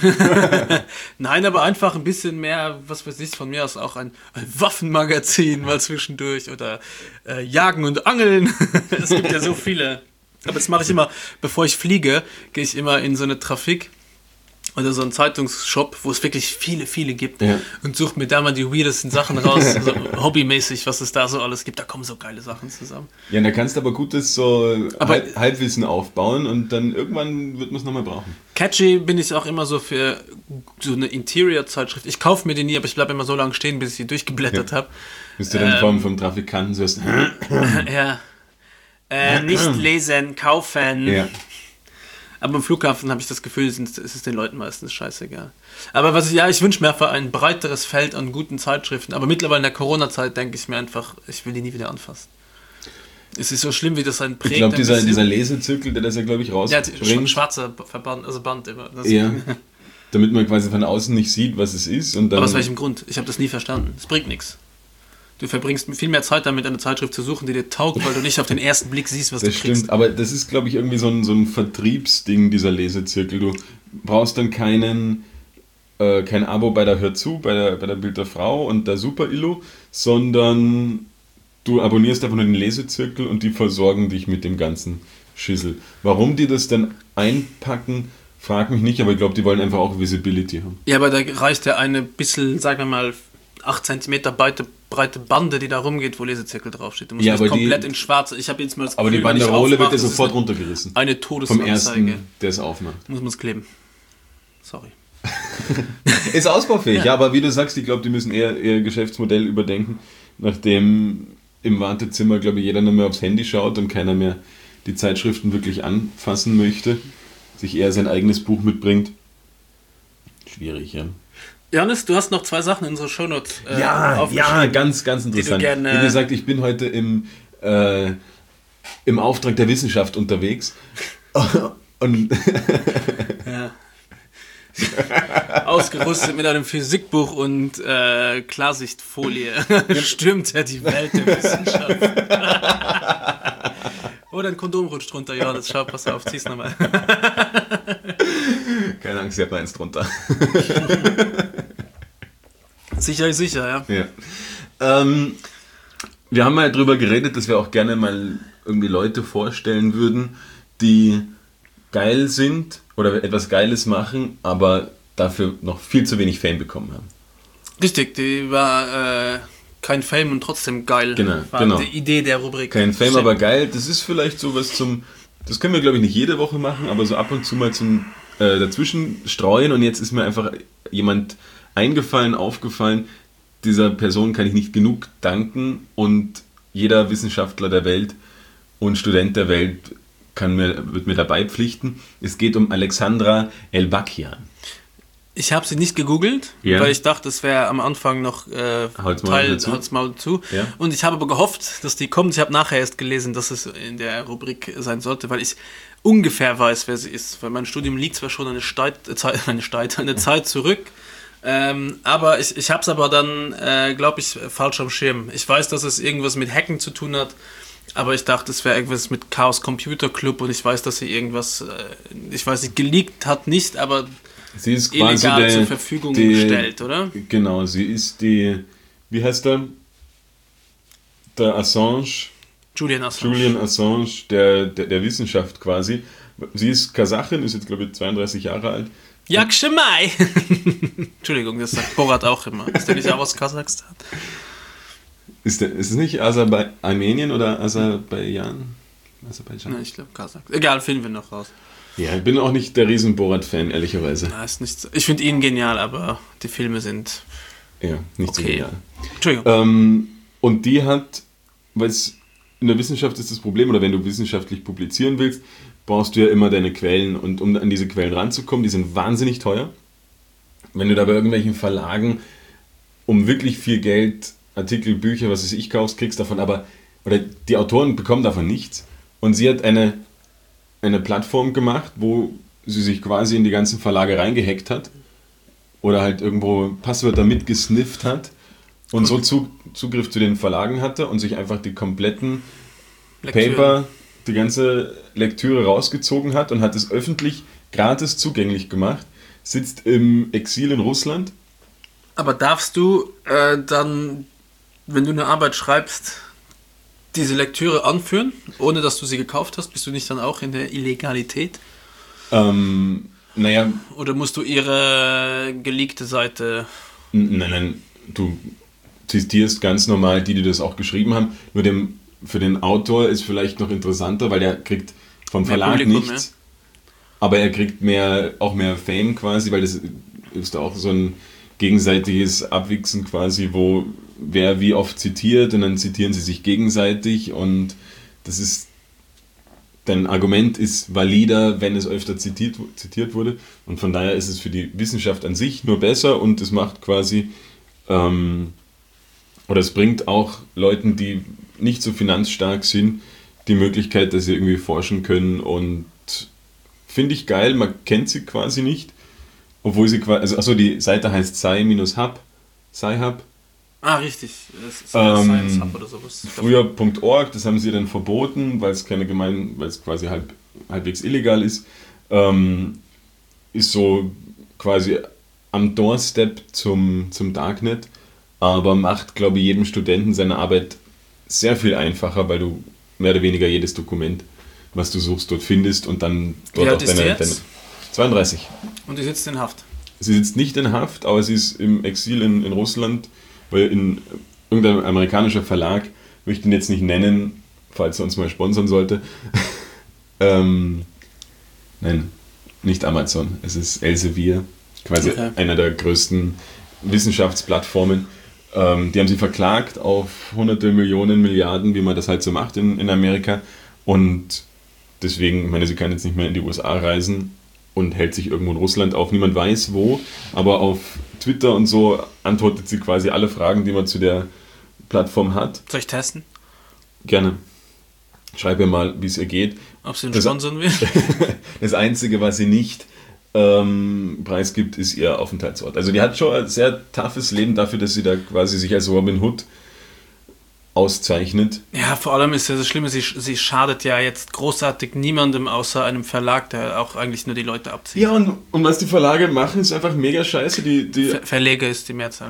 Nein, aber einfach ein bisschen mehr, was weiß ich, von mir aus auch ein, ein Waffenmagazin mal zwischendurch oder äh, Jagen und Angeln. Es gibt ja so viele. Aber das mache ich immer, bevor ich fliege, gehe ich immer in so eine Trafik oder so einen Zeitungsshop, wo es wirklich viele, viele gibt Ja. und suche mir da mal die weirdesten Sachen raus, so hobbymäßig, was es da so alles gibt. Da kommen so geile Sachen zusammen. Ja, da kannst du aber gutes so Aber- Halb, Halbwissen aufbauen und dann irgendwann wird man es nochmal brauchen. Catchy bin ich auch immer so für so eine Interior-Zeitschrift. Ich kaufe mir die nie, aber ich bleibe immer so lange stehen, bis ich die durchgeblättert habe. Bist du dann Ähm. vom, vom Trafikanten so hast, Ja. Äh, nicht lesen, kaufen. ja. Aber am Flughafen habe ich das Gefühl, es ist es ist den Leuten meistens scheißegal. Aber was ich, ja, ich wünsche mir einfach ein breiteres Feld an guten Zeitschriften. Aber mittlerweile in der Corona-Zeit denke ich mir einfach, ich will die nie wieder anfassen. Es ist so schlimm, wie das einen prägt. Ich glaube, ein dieser, bisschen. dieser Lesezirkel, der das ja, glaube ich, ja, die sch- rausbringt, schwarze Verband, also Band immer. Das, ja, damit man quasi von außen nicht sieht, was es ist. Und dann, Aber aus welchem Grund? Ich habe das nie verstanden. Es bringt nichts. Du verbringst viel mehr Zeit damit, eine Zeitschrift zu suchen, die dir taugt, weil du nicht auf den ersten Blick siehst, was das du kriegst. stimmt, aber das ist, glaube ich, irgendwie so ein, so ein Vertriebsding, dieser Lesezirkel. Du brauchst dann keinen, äh, kein Abo bei der Hör zu, bei der, bei der Bild der Frau und der Super Illu, sondern du abonnierst einfach nur den Lesezirkel und die versorgen dich mit dem ganzen Schissel. Warum die das dann einpacken, frag mich nicht, aber ich glaube, die wollen einfach auch Visibility haben. Ja, aber da reicht ja eine bisschen, sagen wir mal, acht Zentimeter breite, breite Bande, die da rumgeht, wo Lesezirkel draufsteht. Du musst Ja, das aber die- komplett in schwarz. Ich habe jetzt mal das Aber die Gefühl, wenn ich Banderole wird aufmache, ja das ist sofort eine- runtergerissen. Eine Vom Todesanzeige. ersten, der es aufmacht. Muss man es kleben. Sorry. Ist ausbaufähig, ja. aber wie du sagst, ich glaube, die müssen eher ihr Geschäftsmodell überdenken, nachdem im Wartezimmer, glaube ich, jeder nur mehr aufs Handy schaut und keiner mehr die Zeitschriften wirklich anfassen möchte, sich eher sein eigenes Buch mitbringt. Schwierig, ja. Janis, du hast noch zwei Sachen in unsere Shownotes äh, Ja, aufgeschrieben. ja, ganz, ganz interessant. gerne- Wie gesagt, ich bin heute im, äh, im Auftrag der Wissenschaft unterwegs. Und Ja. Ausgerüstet mit einem Physikbuch und äh, Klarsichtfolie stürmt er die Welt der Wissenschaft. Oder ein Kondom rutscht runter, ja, das schau, pass auf, zieh's nochmal. keine Angst, ihr habt eins drunter. Sicher ist sicher, ja. Ja. Ähm, wir haben mal drüber geredet, dass wir auch gerne mal irgendwie Leute vorstellen würden, die geil sind oder etwas Geiles machen, aber dafür noch viel zu wenig Fame bekommen haben. Richtig, die war, äh, Kein Fame und trotzdem geil. Genau, war genau. die Idee der Rubrik. Kein Fame, Schön. aber geil. Das ist vielleicht sowas zum, das können wir glaube ich nicht jede Woche machen, aber so ab und zu mal zum äh, dazwischen streuen und jetzt ist mir einfach jemand eingefallen, aufgefallen, dieser Person kann ich nicht genug danken und jeder Wissenschaftler der Welt und Student der Welt kann mir, wird mir dabei pflichten. Es geht um Alexandra Elbakyan. Ich habe sie nicht gegoogelt, Ja. weil ich dachte, es wäre am Anfang noch äh, Halt's Maul Teil dazu. Halt's Maul zu. Ja. Und ich habe aber gehofft, dass die kommt. Ich habe nachher erst gelesen, dass es in der Rubrik sein sollte, weil ich ungefähr weiß, wer sie ist. Weil mein Studium liegt zwar schon eine, Steit, äh, Zeit, eine, Steit, eine Zeit zurück, ähm, aber ich, ich habe es aber dann, äh, glaube ich, falsch am Schirm. Ich weiß, dass es irgendwas mit Hacken zu tun hat, aber ich dachte, es wäre irgendwas mit Chaos Computer Club und ich weiß, dass sie irgendwas, äh, ich weiß nicht, geleakt hat nicht, aber Sie ist quasi illegal der, zur Verfügung die, gestellt, oder? Genau, sie ist die, wie heißt der? Der Assange, Julian Assange. Julian Assange der, der, der Wissenschaft quasi. Sie ist Kasachin, ist jetzt glaube ich zweiunddreißig Jahre alt. Yakshemai! Entschuldigung, das sagt Borat auch immer. Ist der nicht auch aus Kasachstan? Ist, der, ist es nicht Aserbai- Armenien oder Aserbaidschan? Aserbaidschan? Nein, ich glaube Kasachstan. Egal, finden wir noch raus. Ja, ich bin auch nicht der riesen Borat-Fan, ehrlicherweise. Na, ist nicht so. Ich finde ihn genial, aber die Filme sind Ja, nicht so okay. genial. Entschuldigung. Ähm, und die hat, weil es in der Wissenschaft ist das Problem, oder wenn du wissenschaftlich publizieren willst, brauchst du ja immer deine Quellen. Und um an diese Quellen ranzukommen, die sind wahnsinnig teuer. Wenn du da bei irgendwelchen Verlagen um wirklich viel Geld Artikel, Bücher, was weiß ich, kaufst, kriegst davon aber, oder die Autoren bekommen davon nichts. Und sie hat eine, eine Plattform gemacht, wo sie sich quasi in die ganzen Verlage reingehackt hat oder halt irgendwo Passwörter mitgesnifft hat und so Zug, Zugriff zu den Verlagen hatte und sich einfach die kompletten Lektüre. Paper, die ganze Lektüre rausgezogen hat und hat es öffentlich gratis zugänglich gemacht, sitzt im Exil in Russland. Aber darfst du äh, dann, wenn du eine Arbeit schreibst, diese Lektüre anführen, ohne dass du sie gekauft hast? Bist du nicht dann auch in der Illegalität? Ähm, naja, Oder musst du ihre geleakte Seite... n- nein, nein, du zitierst ganz normal die, die das auch geschrieben haben. Nur dem, für den Autor ist vielleicht noch interessanter, weil der kriegt vom Mehr Verlag Publikum, nichts, aber er kriegt mehr, auch mehr Fame quasi, weil das ist auch so ein gegenseitiges Abwichsen quasi, wo wer wie oft zitiert und dann zitieren sie sich gegenseitig und das ist, dein Argument ist valider, wenn es öfter zitiert, zitiert wurde und von daher ist es für die Wissenschaft an sich nur besser und es macht quasi ähm, oder es bringt auch Leuten, die nicht so finanzstark sind, die Möglichkeit, dass sie irgendwie forschen können und finde ich geil, man kennt sie quasi nicht, obwohl sie quasi, also achso, die Seite heißt Sci-Hub, Sci-Hub, Ah, richtig. Das ist Ähm, Science Hub oder sowas. früher Punkt org, das haben sie dann verboten, weil es keine gemein, weil es quasi halb, halbwegs illegal ist, ähm, ist so quasi am Doorstep zum, zum Darknet, aber macht, glaube ich, jedem Studenten seine Arbeit sehr viel einfacher, weil du mehr oder weniger jedes Dokument, was du suchst, dort findest und dann dort Wie auch alt ist deine, die jetzt? deine zweiunddreißig. Und die sitzt in Haft. Sie sitzt nicht in Haft, aber sie ist im Exil in, in Russland, weil in irgendein amerikanischer Verlag, möchte ihn jetzt nicht nennen, falls er uns mal sponsern sollte. ähm, nein, nicht Amazon, es ist Elsevier, quasi Okay. einer der größten Wissenschaftsplattformen. Ähm, die haben sie verklagt auf hunderte Millionen, Milliarden, wie man das halt so macht in, in Amerika. Und deswegen, ich meine, sie kann jetzt nicht mehr in die U S A reisen und hält sich irgendwo in Russland auf. Niemand weiß wo, aber auf Twitter und so antwortet sie quasi alle Fragen, die man zu der Plattform hat. Soll ich testen, Gerne. Schreib mir mal, wie es ihr geht. ob sie einen Das- sponsern will? Das Einzige, was sie nicht ähm, preisgibt, ist ihr Aufenthaltsort. Also die hat schon ein sehr toughes Leben dafür, dass sie da quasi sich als Robin Hood auszeichnet. Ja, vor allem ist ja das Schlimme, sie, sie schadet ja jetzt großartig niemandem außer einem Verlag, der auch eigentlich nur die Leute abzieht. Ja, und, und was die Verlage machen, ist einfach mega scheiße. Die, die, Ver Verleger ist die Mehrzahl.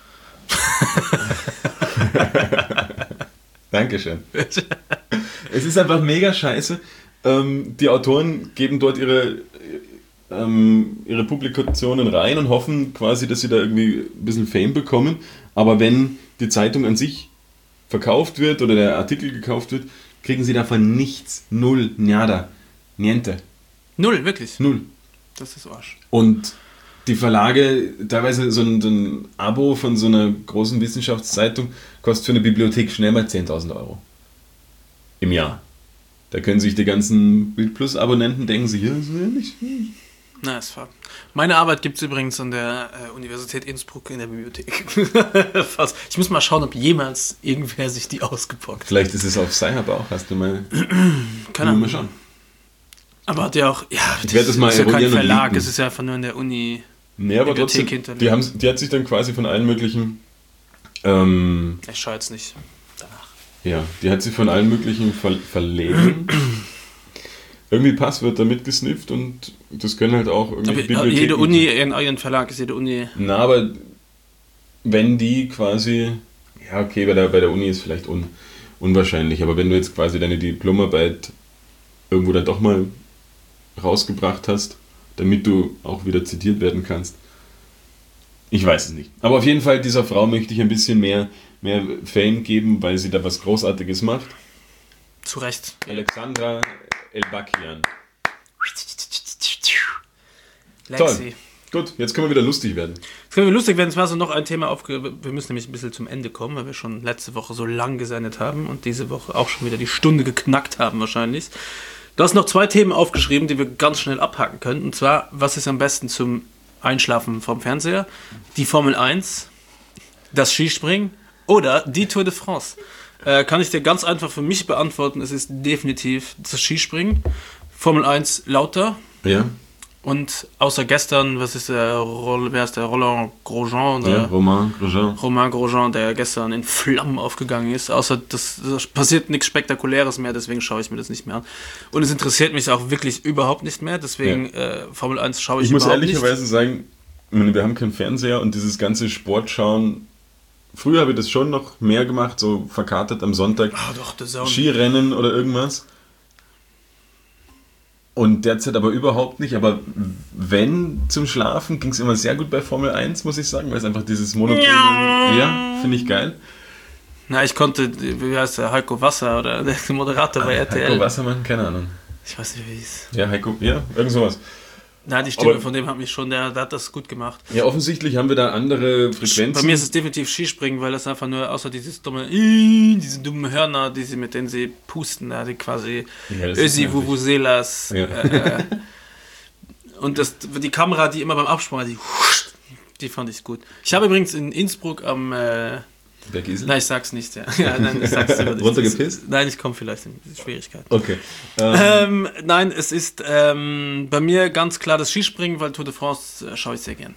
Dankeschön. Es ist einfach mega scheiße. Ähm, die Autoren geben dort ihre, ähm, ihre Publikationen rein und hoffen quasi, dass sie da irgendwie ein bisschen Fame bekommen. Aber wenn die Zeitung an sich verkauft wird oder der Artikel gekauft wird, kriegen sie davon nichts. Null. Nada. Niente. Null, wirklich. Null. Das ist Arsch. Und die Verlage, teilweise so ein, so ein Abo von so einer großen Wissenschaftszeitung kostet für eine Bibliothek schnell mal zehntausend Euro. Im Jahr. Da können sich die ganzen Bild-Plus-Abonnenten denken sich, ja, das ist ja nicht. Na, ist wahr. Meine Arbeit gibt es übrigens an der äh, Universität Innsbruck in der Bibliothek. Fast. Ich muss mal schauen, ob jemals irgendwer sich die ausgebockt hat. Vielleicht ist es auf Sci-Hub auch, hast du mal. Keine Ahnung. Mal schauen. Aber hat ja auch, ja, Ich werde das mal ist ja kein eruieren und Verlag, leaken. es ist ja einfach nur in der Uni. Nee, aber Bibliothek trotzdem, hinterlegt. die, haben, die hat sich dann quasi von allen möglichen, ähm, Ich schaue jetzt nicht danach. ja, die hat sich von allen möglichen Ver Verlegen irgendwie Passwörter mitgesnifft und das können halt auch irgendwie Aber Bibliotheken. jede Uni, ihren eigenen Verlag ist jede Uni. Na, aber wenn die quasi, ja okay, bei der, bei der Uni ist vielleicht un, unwahrscheinlich, aber wenn du jetzt quasi deine Diplomarbeit irgendwo da doch mal rausgebracht hast, damit du auch wieder zitiert werden kannst. Ich weiß es nicht. Aber auf jeden Fall, dieser Frau möchte ich ein bisschen mehr, mehr Fame geben, weil sie da was Großartiges macht. Zu Recht. Alexandra Elbakian. Lexi. Toll. Gut, jetzt können wir wieder lustig werden. Es können wir lustig werden, es war so noch ein Thema aufge... Wir müssen nämlich ein bisschen zum Ende kommen, weil wir schon letzte Woche so lang gesendet haben und diese Woche auch schon wieder die Stunde geknackt haben wahrscheinlich. Du hast noch zwei Themen aufgeschrieben, die wir ganz schnell abhaken können. Und zwar, was ist am besten zum Einschlafen vom Fernseher? Die Formel eins, das Skispringen oder die Tour de France? Äh, kann ich dir ganz einfach für mich beantworten, es ist definitiv das Skispringen. Formel eins lauter. Ja, Und außer gestern, was ist der, Roll- wer ist der Roland Grosjean? Der ja Romain Grosjean. Romain Grosjean, der gestern in Flammen aufgegangen ist. Außer das, das passiert nichts Spektakuläres mehr, deswegen schaue ich mir das nicht mehr an. Und es interessiert mich auch wirklich überhaupt nicht mehr, deswegen äh, Formel eins schaue ich, Ich muss überhaupt nicht. ehrlicherweise sagen, ich meine, wir haben keinen Fernseher und dieses ganze Sportschauen, früher habe ich das schon noch mehr gemacht, so verkartet am Sonntag, Ah, doch, das ist auch Skirennen oder irgendwas. Und derzeit aber überhaupt nicht, aber wenn zum Schlafen, ging es immer sehr gut bei Formel eins, muss ich sagen, weil es einfach dieses Monotone, ja, finde ich geil. Na, ich konnte, wie heißt der, Heiko Wasser oder der Moderator bei R T L. Heiko Wassermann, keine Ahnung. Ich weiß nicht, wie es. Ja, Heiko, ja, irgend sowas. Na, die Stimme Aber- von dem hat mich schon, der, der hat das gut gemacht. Ja, offensichtlich haben wir da andere Frequenzen. Bei mir ist es definitiv Skispringen, weil das einfach nur, außer dieses dumme, diese dummen Hörner, die sie, mit denen sie pusten, da, die quasi Ja, das ist Ösi nervig. Vuvuzelas. Ja. Äh, und das, die Kamera, die immer beim Absprung, die, die fand ich gut. Ich habe übrigens in Innsbruck am, äh, Der Giesel? nein, ich sag's nicht, ja. ja nein, ich sag's lieber nicht. Runtergepisst? Nein, ich komme vielleicht in Schwierigkeiten. Okay. Ähm, Ähm, nein, es ist ähm, bei mir ganz klar das Skispringen, weil Tour de France äh, schaue ich sehr gern.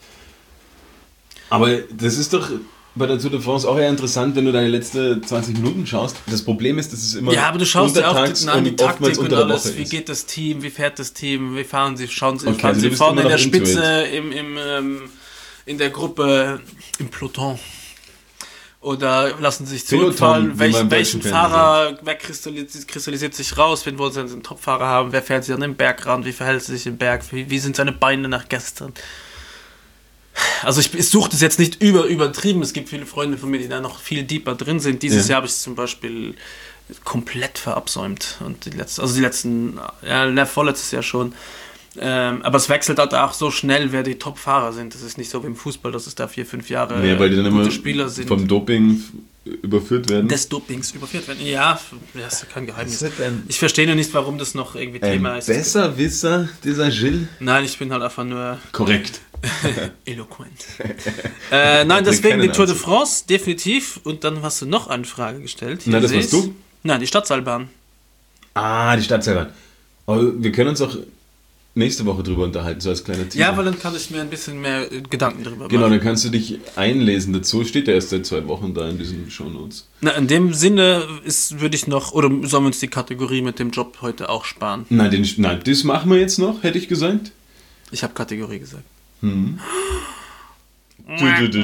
aber das ist doch bei der Tour de France auch eher interessant, wenn du deine letzten zwanzig Minuten schaust. Das Problem ist, dass es immer Ja, aber du schaust ja auch untertags die, nein, die und oftmals Taktik und unter der alles. Woche Wie ist. geht das Team? Wie fährt das Team? Wie fahren sie? Schauen sie, Okay, fahren also sie du bist vorne immer in der noch into Spitze, im, im, ähm, in der Gruppe, im Peloton? Oder lassen sie sich Peloton, zurückfallen? wie Welch, man im welchen deutschen Fahrer wegkristallisiert kristallisiert sich raus? Wen wollen sie einen Topfahrer haben? Wer fährt sie an den Bergrand? Wie verhält sie sich im Berg? Wie, wie sind seine Beine nach gestern? Also ich, ich suche das jetzt nicht über, übertrieben. Es gibt viele Freunde von mir, die da noch viel deeper drin sind. Dieses Ja. Jahr habe ich es zum Beispiel komplett verabsäumt. Und die letzten, also die letzten, ja, ne, vorletztes Jahr schon. Ähm, aber es wechselt halt auch so schnell, wer die Top-Fahrer sind. Das ist nicht so wie im Fußball, dass es da vier, fünf Jahre Nee, weil die dann gute immer Spieler sind. vom Doping überführt werden. des Dopings überführt werden. Ja, das ist ja kein Geheimnis. Das ist ein- Ich verstehe nur nicht, warum das noch irgendwie Ein Thema ist. Besserwisser, dieser Gilles. Nein, ich bin halt einfach nur Korrekt. eloquent. äh, nein, deswegen die keinen Tour de Anzug. France, definitiv. Und dann hast du noch eine Frage gestellt. Na, Hier das sehe warst ich's. du? Nein, die Stadtseilbahn. Ah, die Stadtseilbahn. Aber wir können uns auch nächste Woche drüber unterhalten, so als kleiner Teaser. Ja, weil dann kann ich mir ein bisschen mehr äh, Gedanken drüber Genau, machen. dann kannst du dich einlesen dazu. Steht ja erst seit zwei Wochen da in diesen Shownotes. Na, in dem Sinne ist, würde ich noch, oder sollen wir uns die Kategorie mit dem Job heute auch sparen? Nein, den, nein, das machen wir jetzt noch, hätte ich gesagt. Ich habe Kategorie gesagt. Du, du, du, du.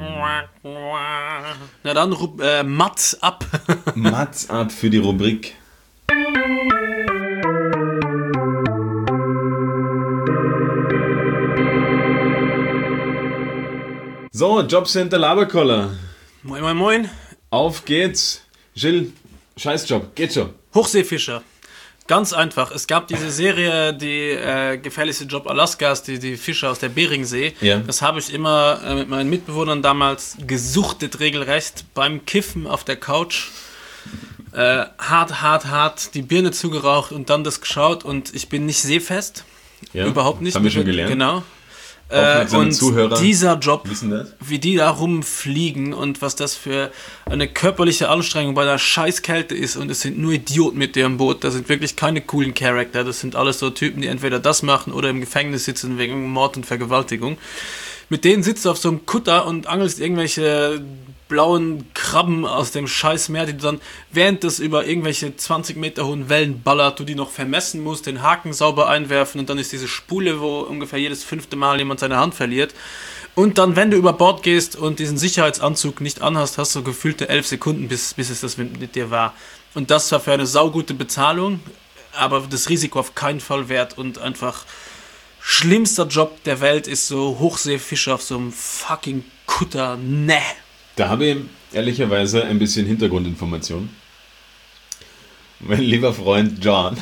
Na dann, Rub- äh, Mats ab. Mats ab für die Rubrik. So, Jobcenter Laberkoller. Moin, moin, moin. Auf geht's. Gilles, Scheißjob, geht schon. Hochseefischer. Ganz einfach. Es gab diese Serie, die äh, gefährlichste Job Alaskas, die, die Fischer aus der Beringsee. Ja. Das habe ich immer äh, mit meinen Mitbewohnern damals gesuchtet, regelrecht, beim Kiffen auf der Couch. Äh, hart, hart, hart, die Birne zugeraucht und dann das geschaut und ich bin nicht seefest. Ja, Überhaupt nicht. haben wir schon gelernt. Genau. Äh, Aufmerksame und Zuhörer dieser Job, wissen das. wie die da rumfliegen und was das für eine körperliche Anstrengung bei der Scheißkälte ist und es sind nur Idioten mit dir im Boot, das sind wirklich keine coolen Charakter, das sind alles so Typen, die entweder das machen oder im Gefängnis sitzen wegen Mord und Vergewaltigung. Mit denen sitzt du auf so einem Kutter und angelst irgendwelche blauen Krabben aus dem Scheißmeer, die du dann, während das über irgendwelche zwanzig Meter hohen Wellen ballert, du die noch vermessen musst, den Haken sauber einwerfen und dann ist diese Spule, wo ungefähr jedes fünfte Mal jemand seine Hand verliert. Und dann, wenn du über Bord gehst und diesen Sicherheitsanzug nicht anhast, hast du gefühlte elf Sekunden, bis, bis es das mit dir war. Und das war für eine saugute Bezahlung, aber das Risiko auf keinen Fall wert und einfach schlimmster Job der Welt ist so Hochseefischer auf so einem fucking Kutter. Ne. Da habe ich ehrlicherweise ein bisschen Hintergrundinformation. Mein lieber Freund John.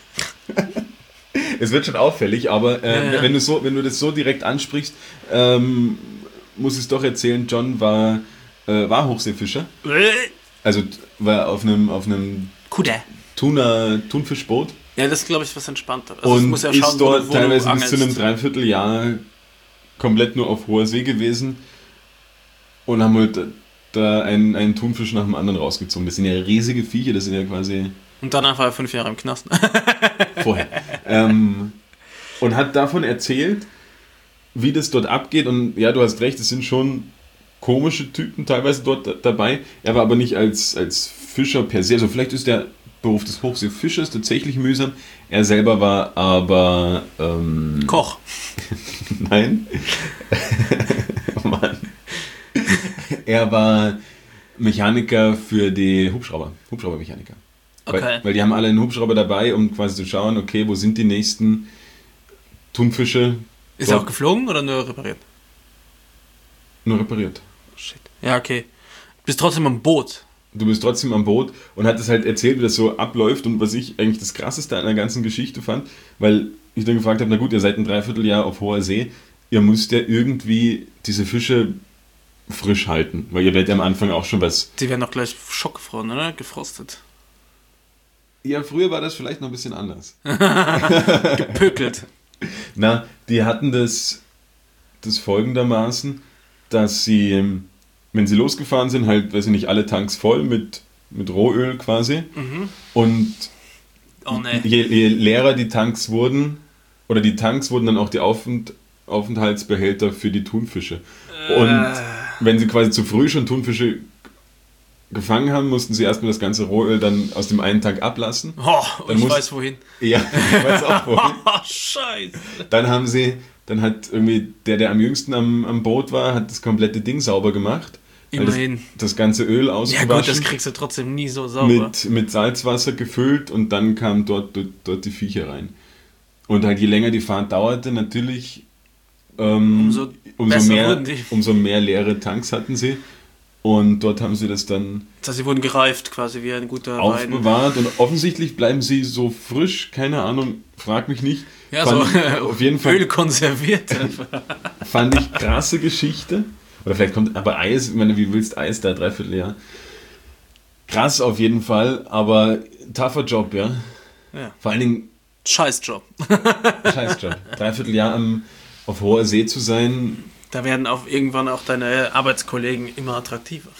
Es wird schon auffällig, aber äh, Ja, ja. Wenn, du so, wenn du das so direkt ansprichst, ähm, muss ich es doch erzählen, John war, äh, war Hochseefischer. Also t- war auf einem, auf einem Kutter. Tuna, Thunfischboot. Ja, das ist, glaube ich, was entspannter. Also Und es muss ja ist schauen, wo dort du- wo teilweise du bis zu einem angelst. Dreivierteljahr komplett nur auf hoher See gewesen und haben halt da einen, einen Thunfisch nach dem anderen rausgezogen. Das sind ja riesige Viecher, das sind ja quasi Und dann einfach fünf Jahre im Knast. vorher. ähm, und hat davon erzählt, wie das dort abgeht. Und ja, du hast recht, es sind schon komische Typen teilweise dort da- dabei. Er war aber nicht als, als Fischer per se. Also vielleicht ist der Beruf des Hochseefischers tatsächlich mühsam. Er selber war aber... Ähm, Koch. Nein. Mann. Er war Mechaniker für die Hubschrauber. Hubschraubermechaniker. Okay. Weil, weil die haben alle einen Hubschrauber dabei, um quasi zu schauen, okay, wo sind die nächsten Thunfische? Ist er Dort auch geflogen oder nur repariert? nur repariert. Shit. Ja, okay. Bist trotzdem am Boot. Du bist trotzdem am Boot und hat es halt erzählt, wie das so abläuft und was ich eigentlich das Krasseste an der ganzen Geschichte fand, weil ich dann gefragt habe, na gut, ihr seid ein Dreivierteljahr auf hoher See, ihr müsst ja irgendwie diese Fische frisch halten, weil ihr werdet ja am Anfang auch schon was... Die werden doch gleich schockgefroren, oder? Gefrostet. Ja, früher war das vielleicht noch ein bisschen anders. Gepökelt. Na, die hatten das, das folgendermaßen, dass sie, ähm, wenn sie losgefahren sind, halt, weiß ich nicht, alle Tanks voll mit, mit Rohöl quasi. Und Oh ne. je, je leerer die Tanks wurden, oder die Tanks wurden dann auch die Aufent, Aufenthaltsbehälter für die Thunfische. Und wenn sie quasi zu früh schon Thunfische gefangen haben, mussten sie erstmal das ganze Rohöl dann aus dem einen Tank ablassen. Oh, Dann ich muss- weiß wohin. Ja, ich weiß auch wohin. Oh, scheiße. Dann haben sie, dann hat irgendwie der, der am jüngsten am, am Boot war, hat das komplette Ding sauber gemacht. Weil Immerhin. Das, das ganze Öl Ja ausgewaschen, gut, das kriegst du trotzdem nie so sauber. mit, mit Salzwasser gefüllt und dann kamen dort, dort, dort die Viecher rein. Und halt je länger die Fahrt dauerte, natürlich ähm, Umso umso, besser mehr, wurden die. umso mehr leere Tanks hatten sie. Und dort haben sie das dann Das heißt, sie wurden gereift quasi wie ein guter Wein. aufbewahrt und offensichtlich bleiben sie so frisch, keine Ahnung, frag mich nicht. Ja, Fand so ich auf jeden Fall Öl konserviert. fand ich krasse Geschichte. Oder vielleicht kommt aber Eis, ich meine, wie willst Eis da, dreiviertel Jahr? Krass auf jeden Fall, aber tougher Job, ja. Ja. Vor allen Dingen Scheißjob. Scheißjob. Dreiviertel Jahr am, auf hoher See zu sein. Da werden auch irgendwann auch deine Arbeitskollegen immer attraktiver.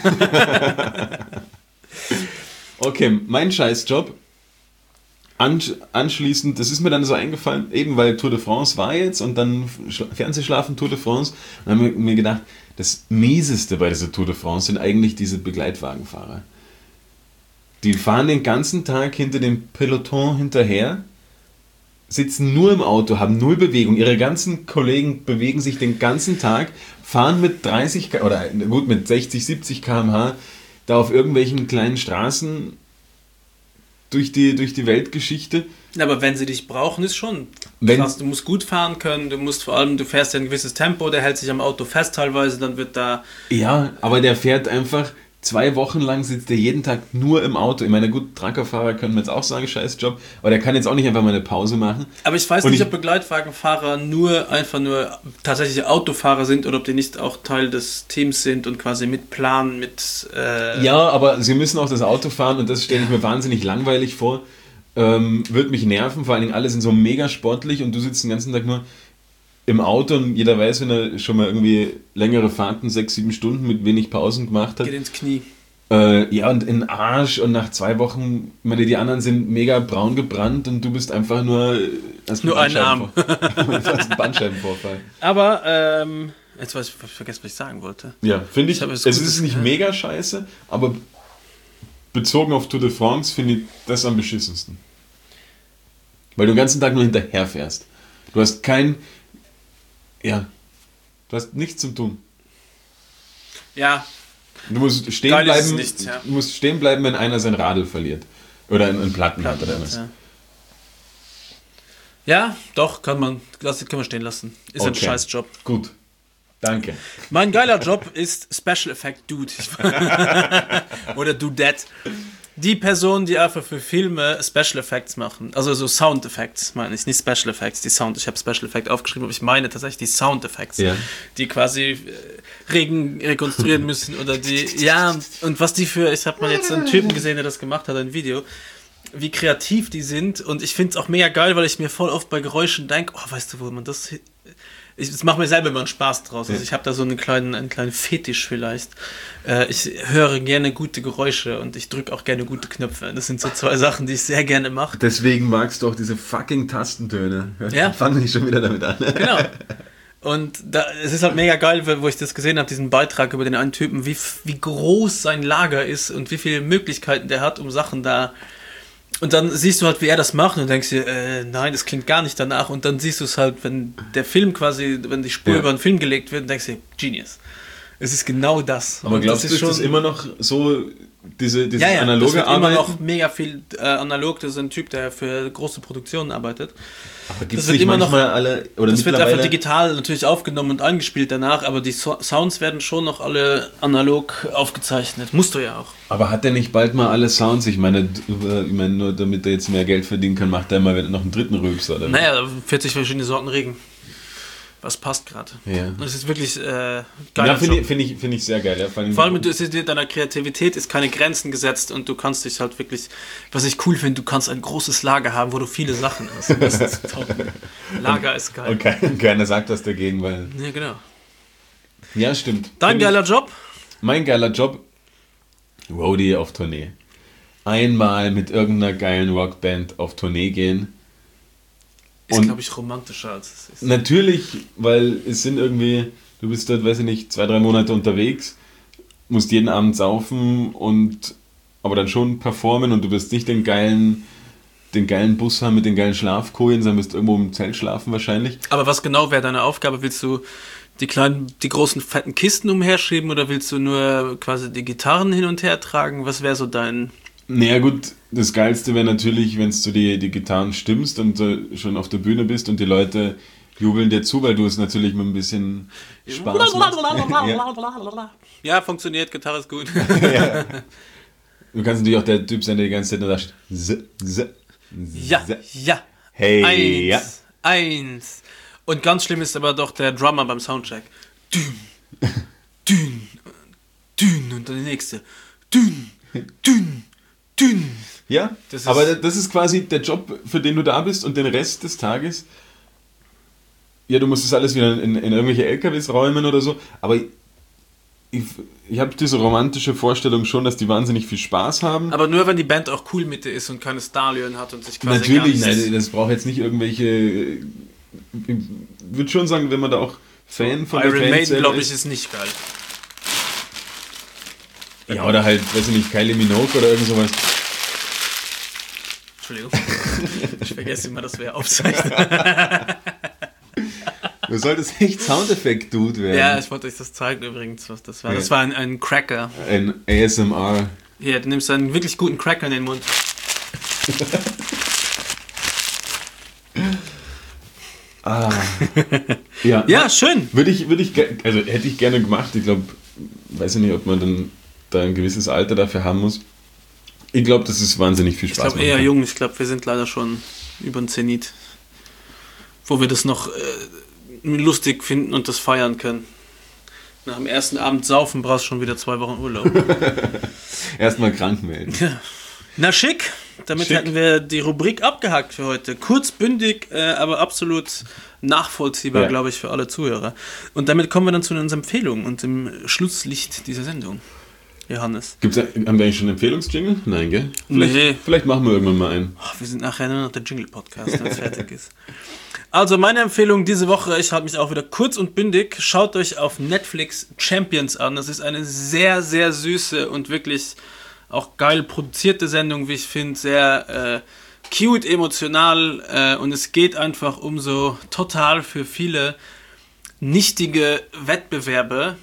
Okay, mein Scheißjob. Ansch anschließend, das ist mir dann so eingefallen, eben weil Tour de France war jetzt und dann Schla Fernsehschlafen Tour de France. Und dann habe ich mir gedacht, das Mieseste bei dieser Tour de France sind eigentlich diese Begleitwagenfahrer. Die fahren den ganzen Tag hinter dem Peloton hinterher, sitzen nur im Auto, haben null Bewegung. Ihre ganzen Kollegen bewegen sich den ganzen Tag, fahren mit dreißig K- oder gut mit sechzig, siebzig Kilometer pro Stunde da auf irgendwelchen kleinen Straßen durch die, durch die Weltgeschichte. Aber wenn sie dich brauchen, ist schon Wenn- krass. Du musst gut fahren können, du musst vor allem, du fährst ja ein gewisses Tempo, der hält sich am Auto fest teilweise, dann wird da... Ja, aber der fährt einfach zwei Wochen lang, sitzt er jeden Tag nur im Auto. Ich meine, gut, Truckerfahrer können wir jetzt auch sagen, scheiß Job, aber der kann jetzt auch nicht einfach mal eine Pause machen. Aber ich weiß Und nicht, ich- ob Begleitwagenfahrer nur einfach nur tatsächliche Autofahrer sind oder ob die nicht auch Teil des Teams sind und quasi mitplanen, mit... Äh, Ja, aber sie müssen auch das Auto fahren und das stelle ich mir wahnsinnig langweilig vor. Ähm, wird mich nerven, vor allen Dingen alle sind so mega sportlich und du sitzt den ganzen Tag nur im Auto und jeder weiß, wenn er schon mal irgendwie längere Fahrten, sechs, sieben Stunden mit wenig Pausen gemacht hat. geht ins Knie. Äh, ja, und in den Arsch und nach zwei Wochen, ich meine, die anderen sind mega braun gebrannt und du bist einfach nur... Hast Nur einen Arm. Bandscheibenvor- Du hast einen Bandscheibenvorfall. Aber, ähm, jetzt weiß ich, ich vergessen, was ich sagen wollte. Ja, finde ich, Ich habe es es gut- ist nicht ja. mega scheiße, aber bezogen auf Tour de France finde ich das am beschissensten. Weil du den ganzen Tag nur hinterher fährst. Du hast kein... Ja, du hast nichts zum Tun. Ja, Du musst stehen Geil ist es bleiben, nicht, ja. du musst stehen bleiben, wenn einer sein Radl verliert. Oder einen, einen Platten, hat oder was. ja. Ja, doch, kann man, lass, kann man stehen lassen. Ist ein Okay. scheiß Job. Gut. Danke. Mein geiler Job ist Special Effect Dude. Oder Dudette. Die Person, die einfach für Filme Special Effects machen. Also so Sound Effects, meine ich. Nicht Special Effects, die Sound. Ich habe Special Effect aufgeschrieben, aber ich meine tatsächlich die Sound Effects. Ja. Die quasi äh, Regen rekonstruieren müssen. Oder die, ja, und was die für, ich habe mal jetzt einen Typen gesehen, der das gemacht hat, ein Video. Wie kreativ die sind. Und ich finde es auch mega geil, weil ich mir voll oft bei Geräuschen denke, oh, weißt du, wo man das... Ich, das macht mir selber immer einen Spaß draus. Also ich habe da so einen kleinen, einen kleinen Fetisch vielleicht. Äh, ich höre gerne gute Geräusche und ich drücke auch gerne gute Knöpfe. Das sind so zwei Sachen, die ich sehr gerne mache. Deswegen magst du auch diese fucking Tastentöne. Ja. Fangen nicht schon wieder damit an. Genau. Und da, es ist halt mega geil, wo ich das gesehen habe, diesen Beitrag über den einen Typen, wie, wie groß sein Lager ist und wie viele Möglichkeiten der hat, um Sachen da... Und dann siehst du halt, wie er das macht und denkst dir, äh, nein, das klingt gar nicht danach. Und dann siehst du es halt, wenn der Film quasi, wenn die Spur Ja. über einen Film gelegt wird, und denkst dir, Genius. Es ist genau das. Aber Und glaubst das du, ist das immer noch so, diese, diese ja, ja, analoge das wird Arbeit? immer noch mega viel äh, analog. Das ist ein Typ, der für große Produktionen arbeitet. Aber gibt's das wird nicht immer noch- manchmal alle, oder Das wird mittlerweile- einfach digital natürlich aufgenommen und eingespielt danach, aber die so- Sounds werden schon noch alle analog aufgezeichnet. Musst du ja auch. Aber hat der nicht bald mal alle Sounds? Ich meine, d- ich meine, nur damit er jetzt mehr Geld verdienen kann, macht er mal noch einen dritten Rülpser. Oder? Naja, vierzig verschiedene Sorten Regen. Was passt gerade. Ja. Und es ist wirklich äh, Ja, geil. finde ich, find ich, find ich sehr geil. Ja. Vor allem, Vor allem du, es ist, deiner Kreativität ist keine Grenzen gesetzt und du kannst dich halt wirklich, was ich cool finde, du kannst ein großes Lager haben, wo du viele Sachen hast. Das ist top. Lager ist geil. und kein, keiner sagt was dagegen, weil... Ja, genau. Ja, stimmt. Dein Find ich- geiler Job? Mein geiler Job, Roadie auf Tournee. Einmal mit irgendeiner geilen Rockband auf Tournee gehen. Ist, Und- glaube ich, romantischer als es ist. Natürlich, weil es sind irgendwie, du bist dort, weiß ich nicht, zwei, drei Monate unterwegs, musst jeden Abend saufen und aber dann schon performen und du wirst nicht den geilen, den geilen Bus haben mit den geilen Schlafkojen, sondern wirst irgendwo im Zelt schlafen wahrscheinlich. Aber was genau wäre deine Aufgabe? Willst du die kleinen, die großen fetten Kisten umherschieben oder willst du nur quasi die Gitarren hin und her tragen? Was wäre so dein... Naja gut, das Geilste wäre natürlich, wenn du die, die Gitarren stimmst und äh, schon auf der Bühne bist und die Leute jubeln dir zu, weil du es natürlich mit ein bisschen Spaß machst. ja. Ja, funktioniert, Gitarre ist gut. Ja. Du kannst natürlich auch der Typ sein, der die ganze Zeit nur sagt, z, z, Ja, z. ja. Hey, eins, ja. eins. Und ganz schlimm ist aber doch der Drummer beim Soundcheck. Dün, dün, dün und dann die nächste. Dün, dün, dün. Ja, Das ist- aber das ist quasi der Job, für den du da bist und den Rest des Tages, ja, du musst das alles wieder in, in irgendwelche L K Ws räumen oder so, aber ich, ich habe diese romantische Vorstellung schon, dass die wahnsinnig viel Spaß haben. Aber nur, wenn die Band auch cool mit dir ist und keine Starlöhren hat und sich quasi Natürlich, gar nicht... nein, das braucht jetzt nicht irgendwelche, ich würde schon sagen, wenn man da auch Fan von der Iron Band Maiden, selber glaube ich, ist. ist nicht geil. Ja, oder halt, weiß ich nicht, Kylie Minogue oder irgend sowas. Entschuldigung. Ich vergesse immer, dass wir aufzeichnen. Du solltest echt Soundeffekt-Dude werden. Ja, ich wollte euch das zeigen übrigens, was das war. Das Ja. war ein, ein Cracker. Ein A S M R. Hier, du nimmst einen wirklich guten Cracker in den Mund. ah. Ja, Ja, schön. Würde ich, würde ich, ge- also hätte ich gerne gemacht. Ich glaube, weiß ich nicht, ob man dann da ein gewisses Alter dafür haben muss. Ich glaube, das ist wahnsinnig viel Ich Spaß. glaube eher jung, ich glaube, wir sind leider schon über den Zenit, wo wir das noch äh, lustig finden und das feiern können. Nach dem ersten Abend saufen brauchst du schon wieder zwei Wochen Urlaub. Erstmal krank melden. Ja. Na schick, damit Schick. hätten wir die Rubrik abgehakt für heute. Kurz, bündig, äh, aber absolut nachvollziehbar, Ja. glaube ich, für alle Zuhörer. Und damit kommen wir dann zu unseren Empfehlungen und dem Schlusslicht dieser Sendung. Johannes. Gibt's, haben wir eigentlich schon einen Empfehlungsjingle? Nein, gell? Vielleicht, Nee. vielleicht machen wir irgendwann mal einen. Oh, wir sind nachher nur noch der Jingle-Podcast, wenn es fertig ist. Also meine Empfehlung diese Woche, ich halte mich auch wieder kurz und bündig, schaut euch auf Netflix Champions an. Das ist eine sehr, sehr süße und wirklich auch geil produzierte Sendung, wie ich finde, sehr äh, cute, emotional äh, und es geht einfach um so total für viele nichtige Wettbewerbe,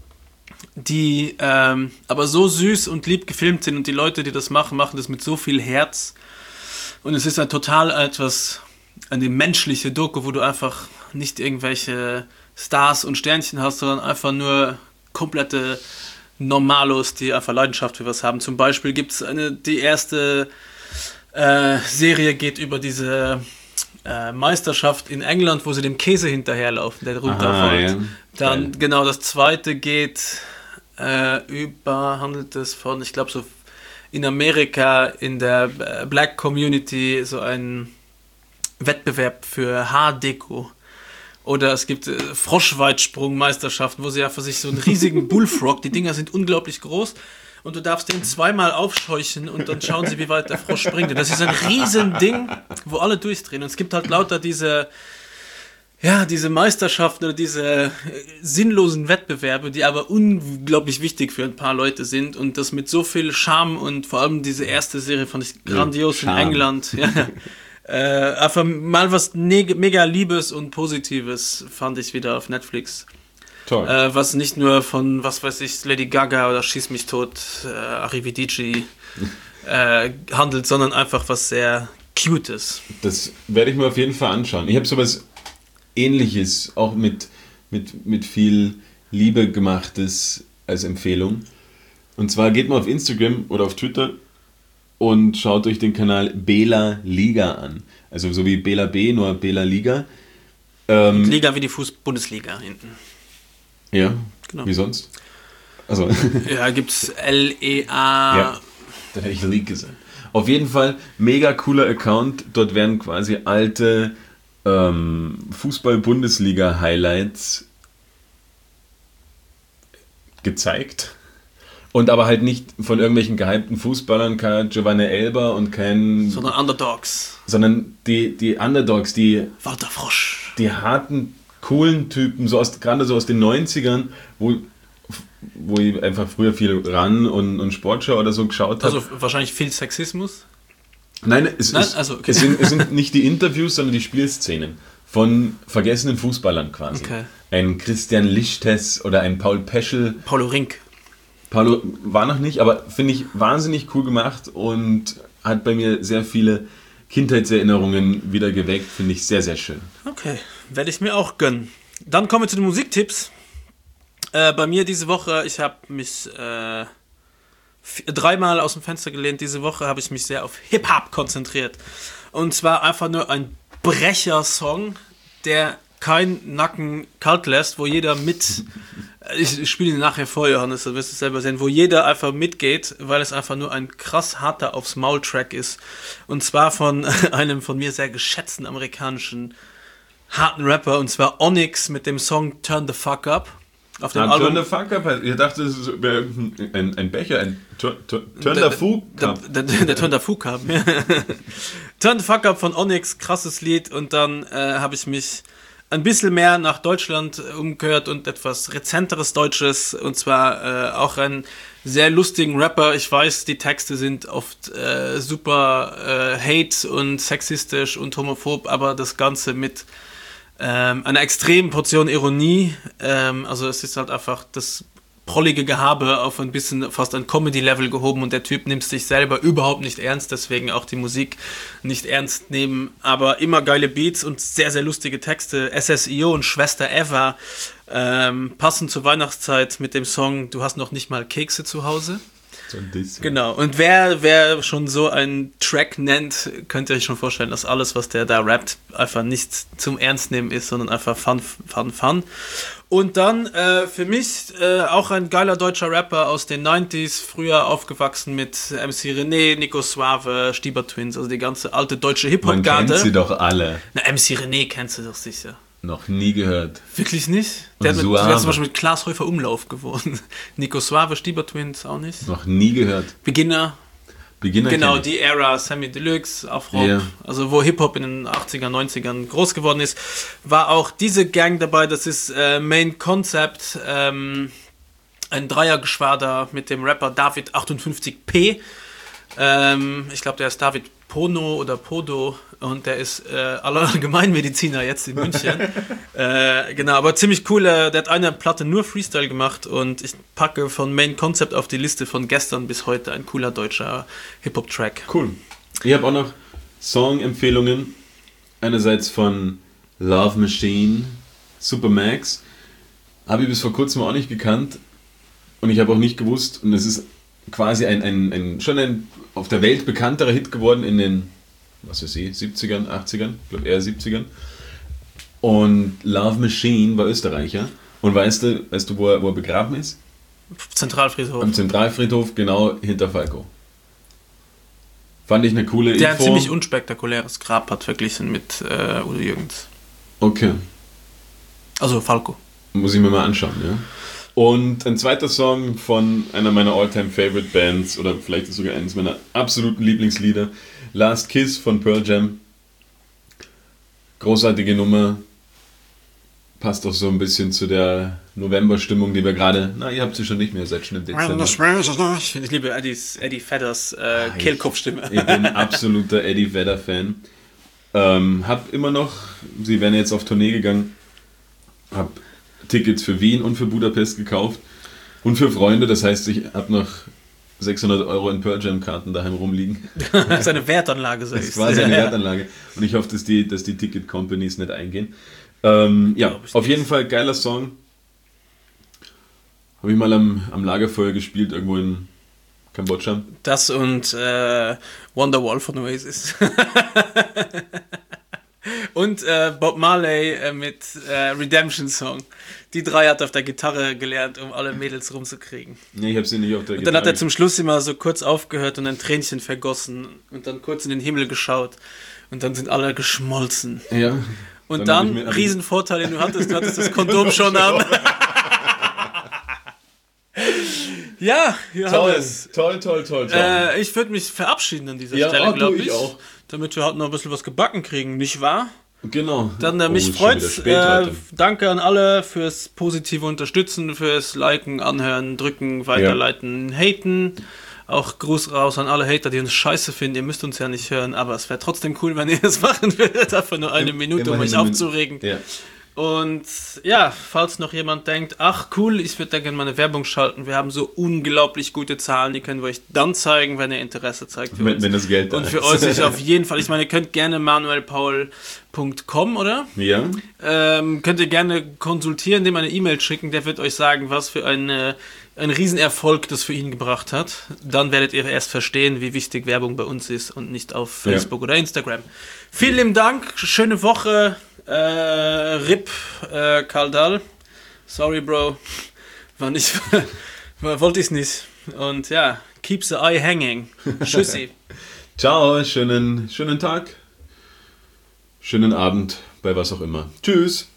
die ähm, aber so süß und lieb gefilmt sind und die Leute, die das machen, machen das mit so viel Herz und es ist ein total etwas, eine menschliche Doku, wo du einfach nicht irgendwelche Stars und Sternchen hast, sondern einfach nur komplette Normalos, die einfach Leidenschaft für was haben. Zum Beispiel gibt es eine, die erste äh, Serie geht über diese äh, Meisterschaft in England, wo sie dem Käse hinterherlaufen, der runterfällt. ja. Dann Geil. genau das zweite geht äh, über, handelt es von, ich glaube so in Amerika in der äh, Black Community so ein Wettbewerb für Haardeko. Oder es gibt äh, Froschweitsprung-Meisterschaften, wo sie ja für sich so einen riesigen Bullfrog, die Dinger sind unglaublich groß und du darfst den zweimal aufscheuchen und dann schauen sie, wie weit der Frosch springt. Und das ist ein riesen Ding, wo alle durchdrehen. Und es gibt halt lauter diese, ja, diese Meisterschaften oder diese äh, sinnlosen Wettbewerbe, die aber unglaublich wichtig für ein paar Leute sind und das mit so viel Charme und vor allem diese erste Serie fand ich grandios Ja, in Charme. England. Ja. Äh, einfach mal was neg- mega Liebes und Positives fand ich wieder auf Netflix. Toll. Äh, was nicht nur von, was weiß ich, Lady Gaga oder Schieß mich tot, äh, Arrivederci äh, handelt, sondern einfach was sehr Cutes. Das werde ich mir auf jeden Fall anschauen. Ich habe sowas Ähnliches, auch mit, mit, mit viel Liebe gemachtes als Empfehlung. Und zwar geht mal auf Instagram oder auf Twitter und schaut euch den Kanal Bela Liga an. Also so wie Bela B, nur Bela Liga. Ähm, Liga wie die Fuß-Bundesliga hinten. ja, Genau. wie sonst? Also, Ja, gibt's L E A. ja, da hätte ich League gesagt. Auf jeden Fall, mega cooler Account. Dort werden quasi alte ähm, Fußball-Bundesliga-Highlights gezeigt. Und aber halt nicht von irgendwelchen gehypten Fußballern, kein Giovanni Elber und kein... Sondern Underdogs. sondern die, die Underdogs, die, Walter Frosch. die harten, coolen Typen, so aus, gerade so aus den neunzigern, wo, wo ich einfach früher viel Ran und, und Sportschau oder so geschaut habe. Also wahrscheinlich viel Sexismus. Nein, es, Nein? es, Also, okay. es, sind, es sind nicht die Interviews, sondern die Spielszenen von vergessenen Fußballern quasi. Okay. Ein Christian Lichtes oder ein Paul Peschel. Paulo Rink. Paulo war noch nicht, aber finde ich wahnsinnig cool gemacht und hat bei mir sehr viele Kindheitserinnerungen wieder geweckt. Finde ich sehr, sehr schön. Okay, werde ich mir auch gönnen. Dann kommen wir zu den Musiktipps. Äh, bei mir diese Woche, ich habe mich äh, f- dreimal aus dem Fenster gelehnt. Diese Woche habe ich mich sehr auf Hip-Hop konzentriert. Und zwar einfach nur ein Brecher-Song, der kein Nacken kalt lässt, wo jeder mit... Ich, ich spiele ihn nachher vor, Johannes, dann wirst du es selber sehen, wo jeder einfach mitgeht, weil es einfach nur ein krass harter aufs Maul-Track ist. Und zwar von einem von mir sehr geschätzten amerikanischen harten Rapper, und zwar Onyx mit dem Song Turn the Fuck Up. Auf dem Ah, Album. Turn the Fuck Up, ich dachte, es wäre ein, ein Becher, ein Turn, turn, turn the Fuck Der, Up. der, der, der Turn the Fuck Up. Turn the Fuck Up von Onyx, krasses Lied. Und dann äh, habe ich mich ein bisschen mehr nach Deutschland umgehört und etwas rezenteres Deutsches, und zwar äh, auch einen sehr lustigen Rapper. Ich weiß, die Texte sind oft äh, super äh, hate und sexistisch und homophob, aber das Ganze mit ähm, einer extremen Portion Ironie. Ähm, also es ist halt einfach das prollige Gehabe auf ein bisschen fast ein Comedy-Level gehoben und der Typ nimmt sich selber überhaupt nicht ernst, deswegen auch die Musik nicht ernst nehmen, aber immer geile Beats und sehr, sehr lustige Texte. S S I O und Schwester Eva ähm, passen zur Weihnachtszeit mit dem Song Du hast noch nicht mal Kekse zu Hause. So ein bisschen. Genau, und wer, wer schon so einen Track nennt, könnt ihr euch schon vorstellen, dass alles, was der da rappt, einfach nicht zum Ernst nehmen ist, sondern einfach Fun, Fun, Fun. Und dann äh, für mich äh, auch ein geiler deutscher Rapper aus den neunziger, früher aufgewachsen mit M C René, Nico Suave, Stieber Twins, also die ganze alte deutsche Man Hip-Hop-Garde. kennt sie doch alle. Na, M C René kennst du doch sicher. Noch nie gehört. Wirklich nicht? Der hat, mit, Suave. der hat zum Beispiel mit Klaas Häufer Umlauf gewonnen. Nico Suave, Stieber Twins auch nicht. Noch nie gehört. Beginner. Beginner Genau, kenn ich. die Ära, Sammy Deluxe, Afro, Ja. also wo Hip-Hop in den achtziger, neunzigern groß geworden ist, war auch diese Gang dabei, das ist äh, Main Concept, ähm, ein Dreiergeschwader mit dem Rapper David achtundfünfzig P. Ähm, ich glaube, der ist David Pono oder Podo und der ist äh, Allgemeinmediziner jetzt in München. äh, genau, aber ziemlich cool. Äh, der hat eine Platte nur Freestyle gemacht und ich packe von Main Concept auf die Liste von gestern bis heute ein cooler deutscher Hip-Hop-Track. Cool. Ich habe auch noch Song-Empfehlungen. Einerseits von Love Machine, Supermax. Habe ich bis vor kurzem auch nicht gekannt und ich habe auch nicht gewusst, und es ist quasi ein, ein, ein schon ein auf der Welt bekannterer Hit geworden in den, was weiß ich, siebzigern, achtzigern, ich glaube eher siebzigern. Und Love Machine war Österreicher. Und weißt du, weißt du wo, er, wo er begraben ist? Zentralfriedhof. Am Zentralfriedhof, genau hinter Falco. Fand ich eine coole Der ein Info. ziemlich unspektakuläres Grab hat verglichen mit äh, Udo Jürgens. Okay, Also Falco. muss ich mir mal anschauen, ja. Und ein zweiter Song von einer meiner all-time favorite Bands, oder vielleicht ist sogar eines meiner absoluten Lieblingslieder, Last Kiss von Pearl Jam. Großartige Nummer. Passt auch so ein bisschen zu der November-Stimmung, die wir gerade, na, ihr habt sie schon nicht mehr, seit schon im Dezember. Ich liebe Eddies, Eddie Fedders äh, Kehlkopfstimme. Ich bin absoluter Eddie Vedder-Fan. Ähm, hab immer noch, sie wären jetzt auf Tournee gegangen, hab Tickets für Wien und für Budapest gekauft und für Freunde, das heißt, ich habe noch sechshundert Euro in Pearl Jam Karten daheim rumliegen. Das ist eine Wertanlage, so Das ist quasi eine Wertanlage und ich hoffe, dass die, dass die Ticket Companies nicht eingehen. Ähm, ja, auf jeden Fall geiler Song. Habe ich mal am, am Lagerfeuer gespielt, irgendwo in Kambodscha. Das und äh, Wonderwall von Oasis. Und äh, Bob Marley äh, mit äh, Redemption Song. Die drei hat er auf der Gitarre gelernt, um alle Mädels rumzukriegen. Nee, ich habe sie nicht auf der Und dann hat er zum Schluss immer so kurz aufgehört und ein Tränchen vergossen und dann kurz in den Himmel geschaut und dann sind alle geschmolzen. Ja. Und Dann hab dann, ich mir- hab ich- Riesenvorteil, den du hattest, du hattest das Kondom schon an. Ja, Toll, Johannes. toll, toll, toll, toll. Äh, ich würde mich verabschieden an dieser Ja, Stelle, oh, du, glaube ich ich. auch. Damit wir halt noch ein bisschen was gebacken kriegen, nicht wahr? Genau. Dann äh, Oh, mich ist schon wieder freut's. spät Äh, heute. danke an alle fürs positive Unterstützen, fürs Liken, Anhören, Drücken, Weiterleiten, Haten. Auch Gruß raus an alle Hater, die uns scheiße finden. Ihr müsst uns ja nicht hören, aber es wäre trotzdem cool, wenn ihr es machen würdet. Einfach nur eine Im- Minute, um immerhin euch eine Min- aufzuregen. Ja. Und ja, falls noch jemand denkt, ach cool, ich würde da gerne meine Werbung schalten, wir haben so unglaublich gute Zahlen, die können wir euch dann zeigen, wenn ihr Interesse zeigt für Wenn, uns. wenn das Geld da Und für ist. euch ist auf jeden Fall, ich meine, ihr könnt gerne manuel paul punkt com, oder? Ja. Ähm, könnt ihr gerne konsultieren, dem eine E-Mail schicken, der wird euch sagen, was für eine, ein Riesenerfolg das für ihn gebracht hat. Dann werdet ihr erst verstehen, wie wichtig Werbung bei uns ist und nicht auf Facebook Ja. oder Instagram. Vielen lieben Dank, schöne Woche, äh, R I P äh, Karl Dahl. Sorry, Bro, war nicht, wollte ich nicht. Und ja, keep the eye hanging. Tschüssi. Ciao, schönen, schönen Tag. Schönen Abend, bei was auch immer. Tschüss.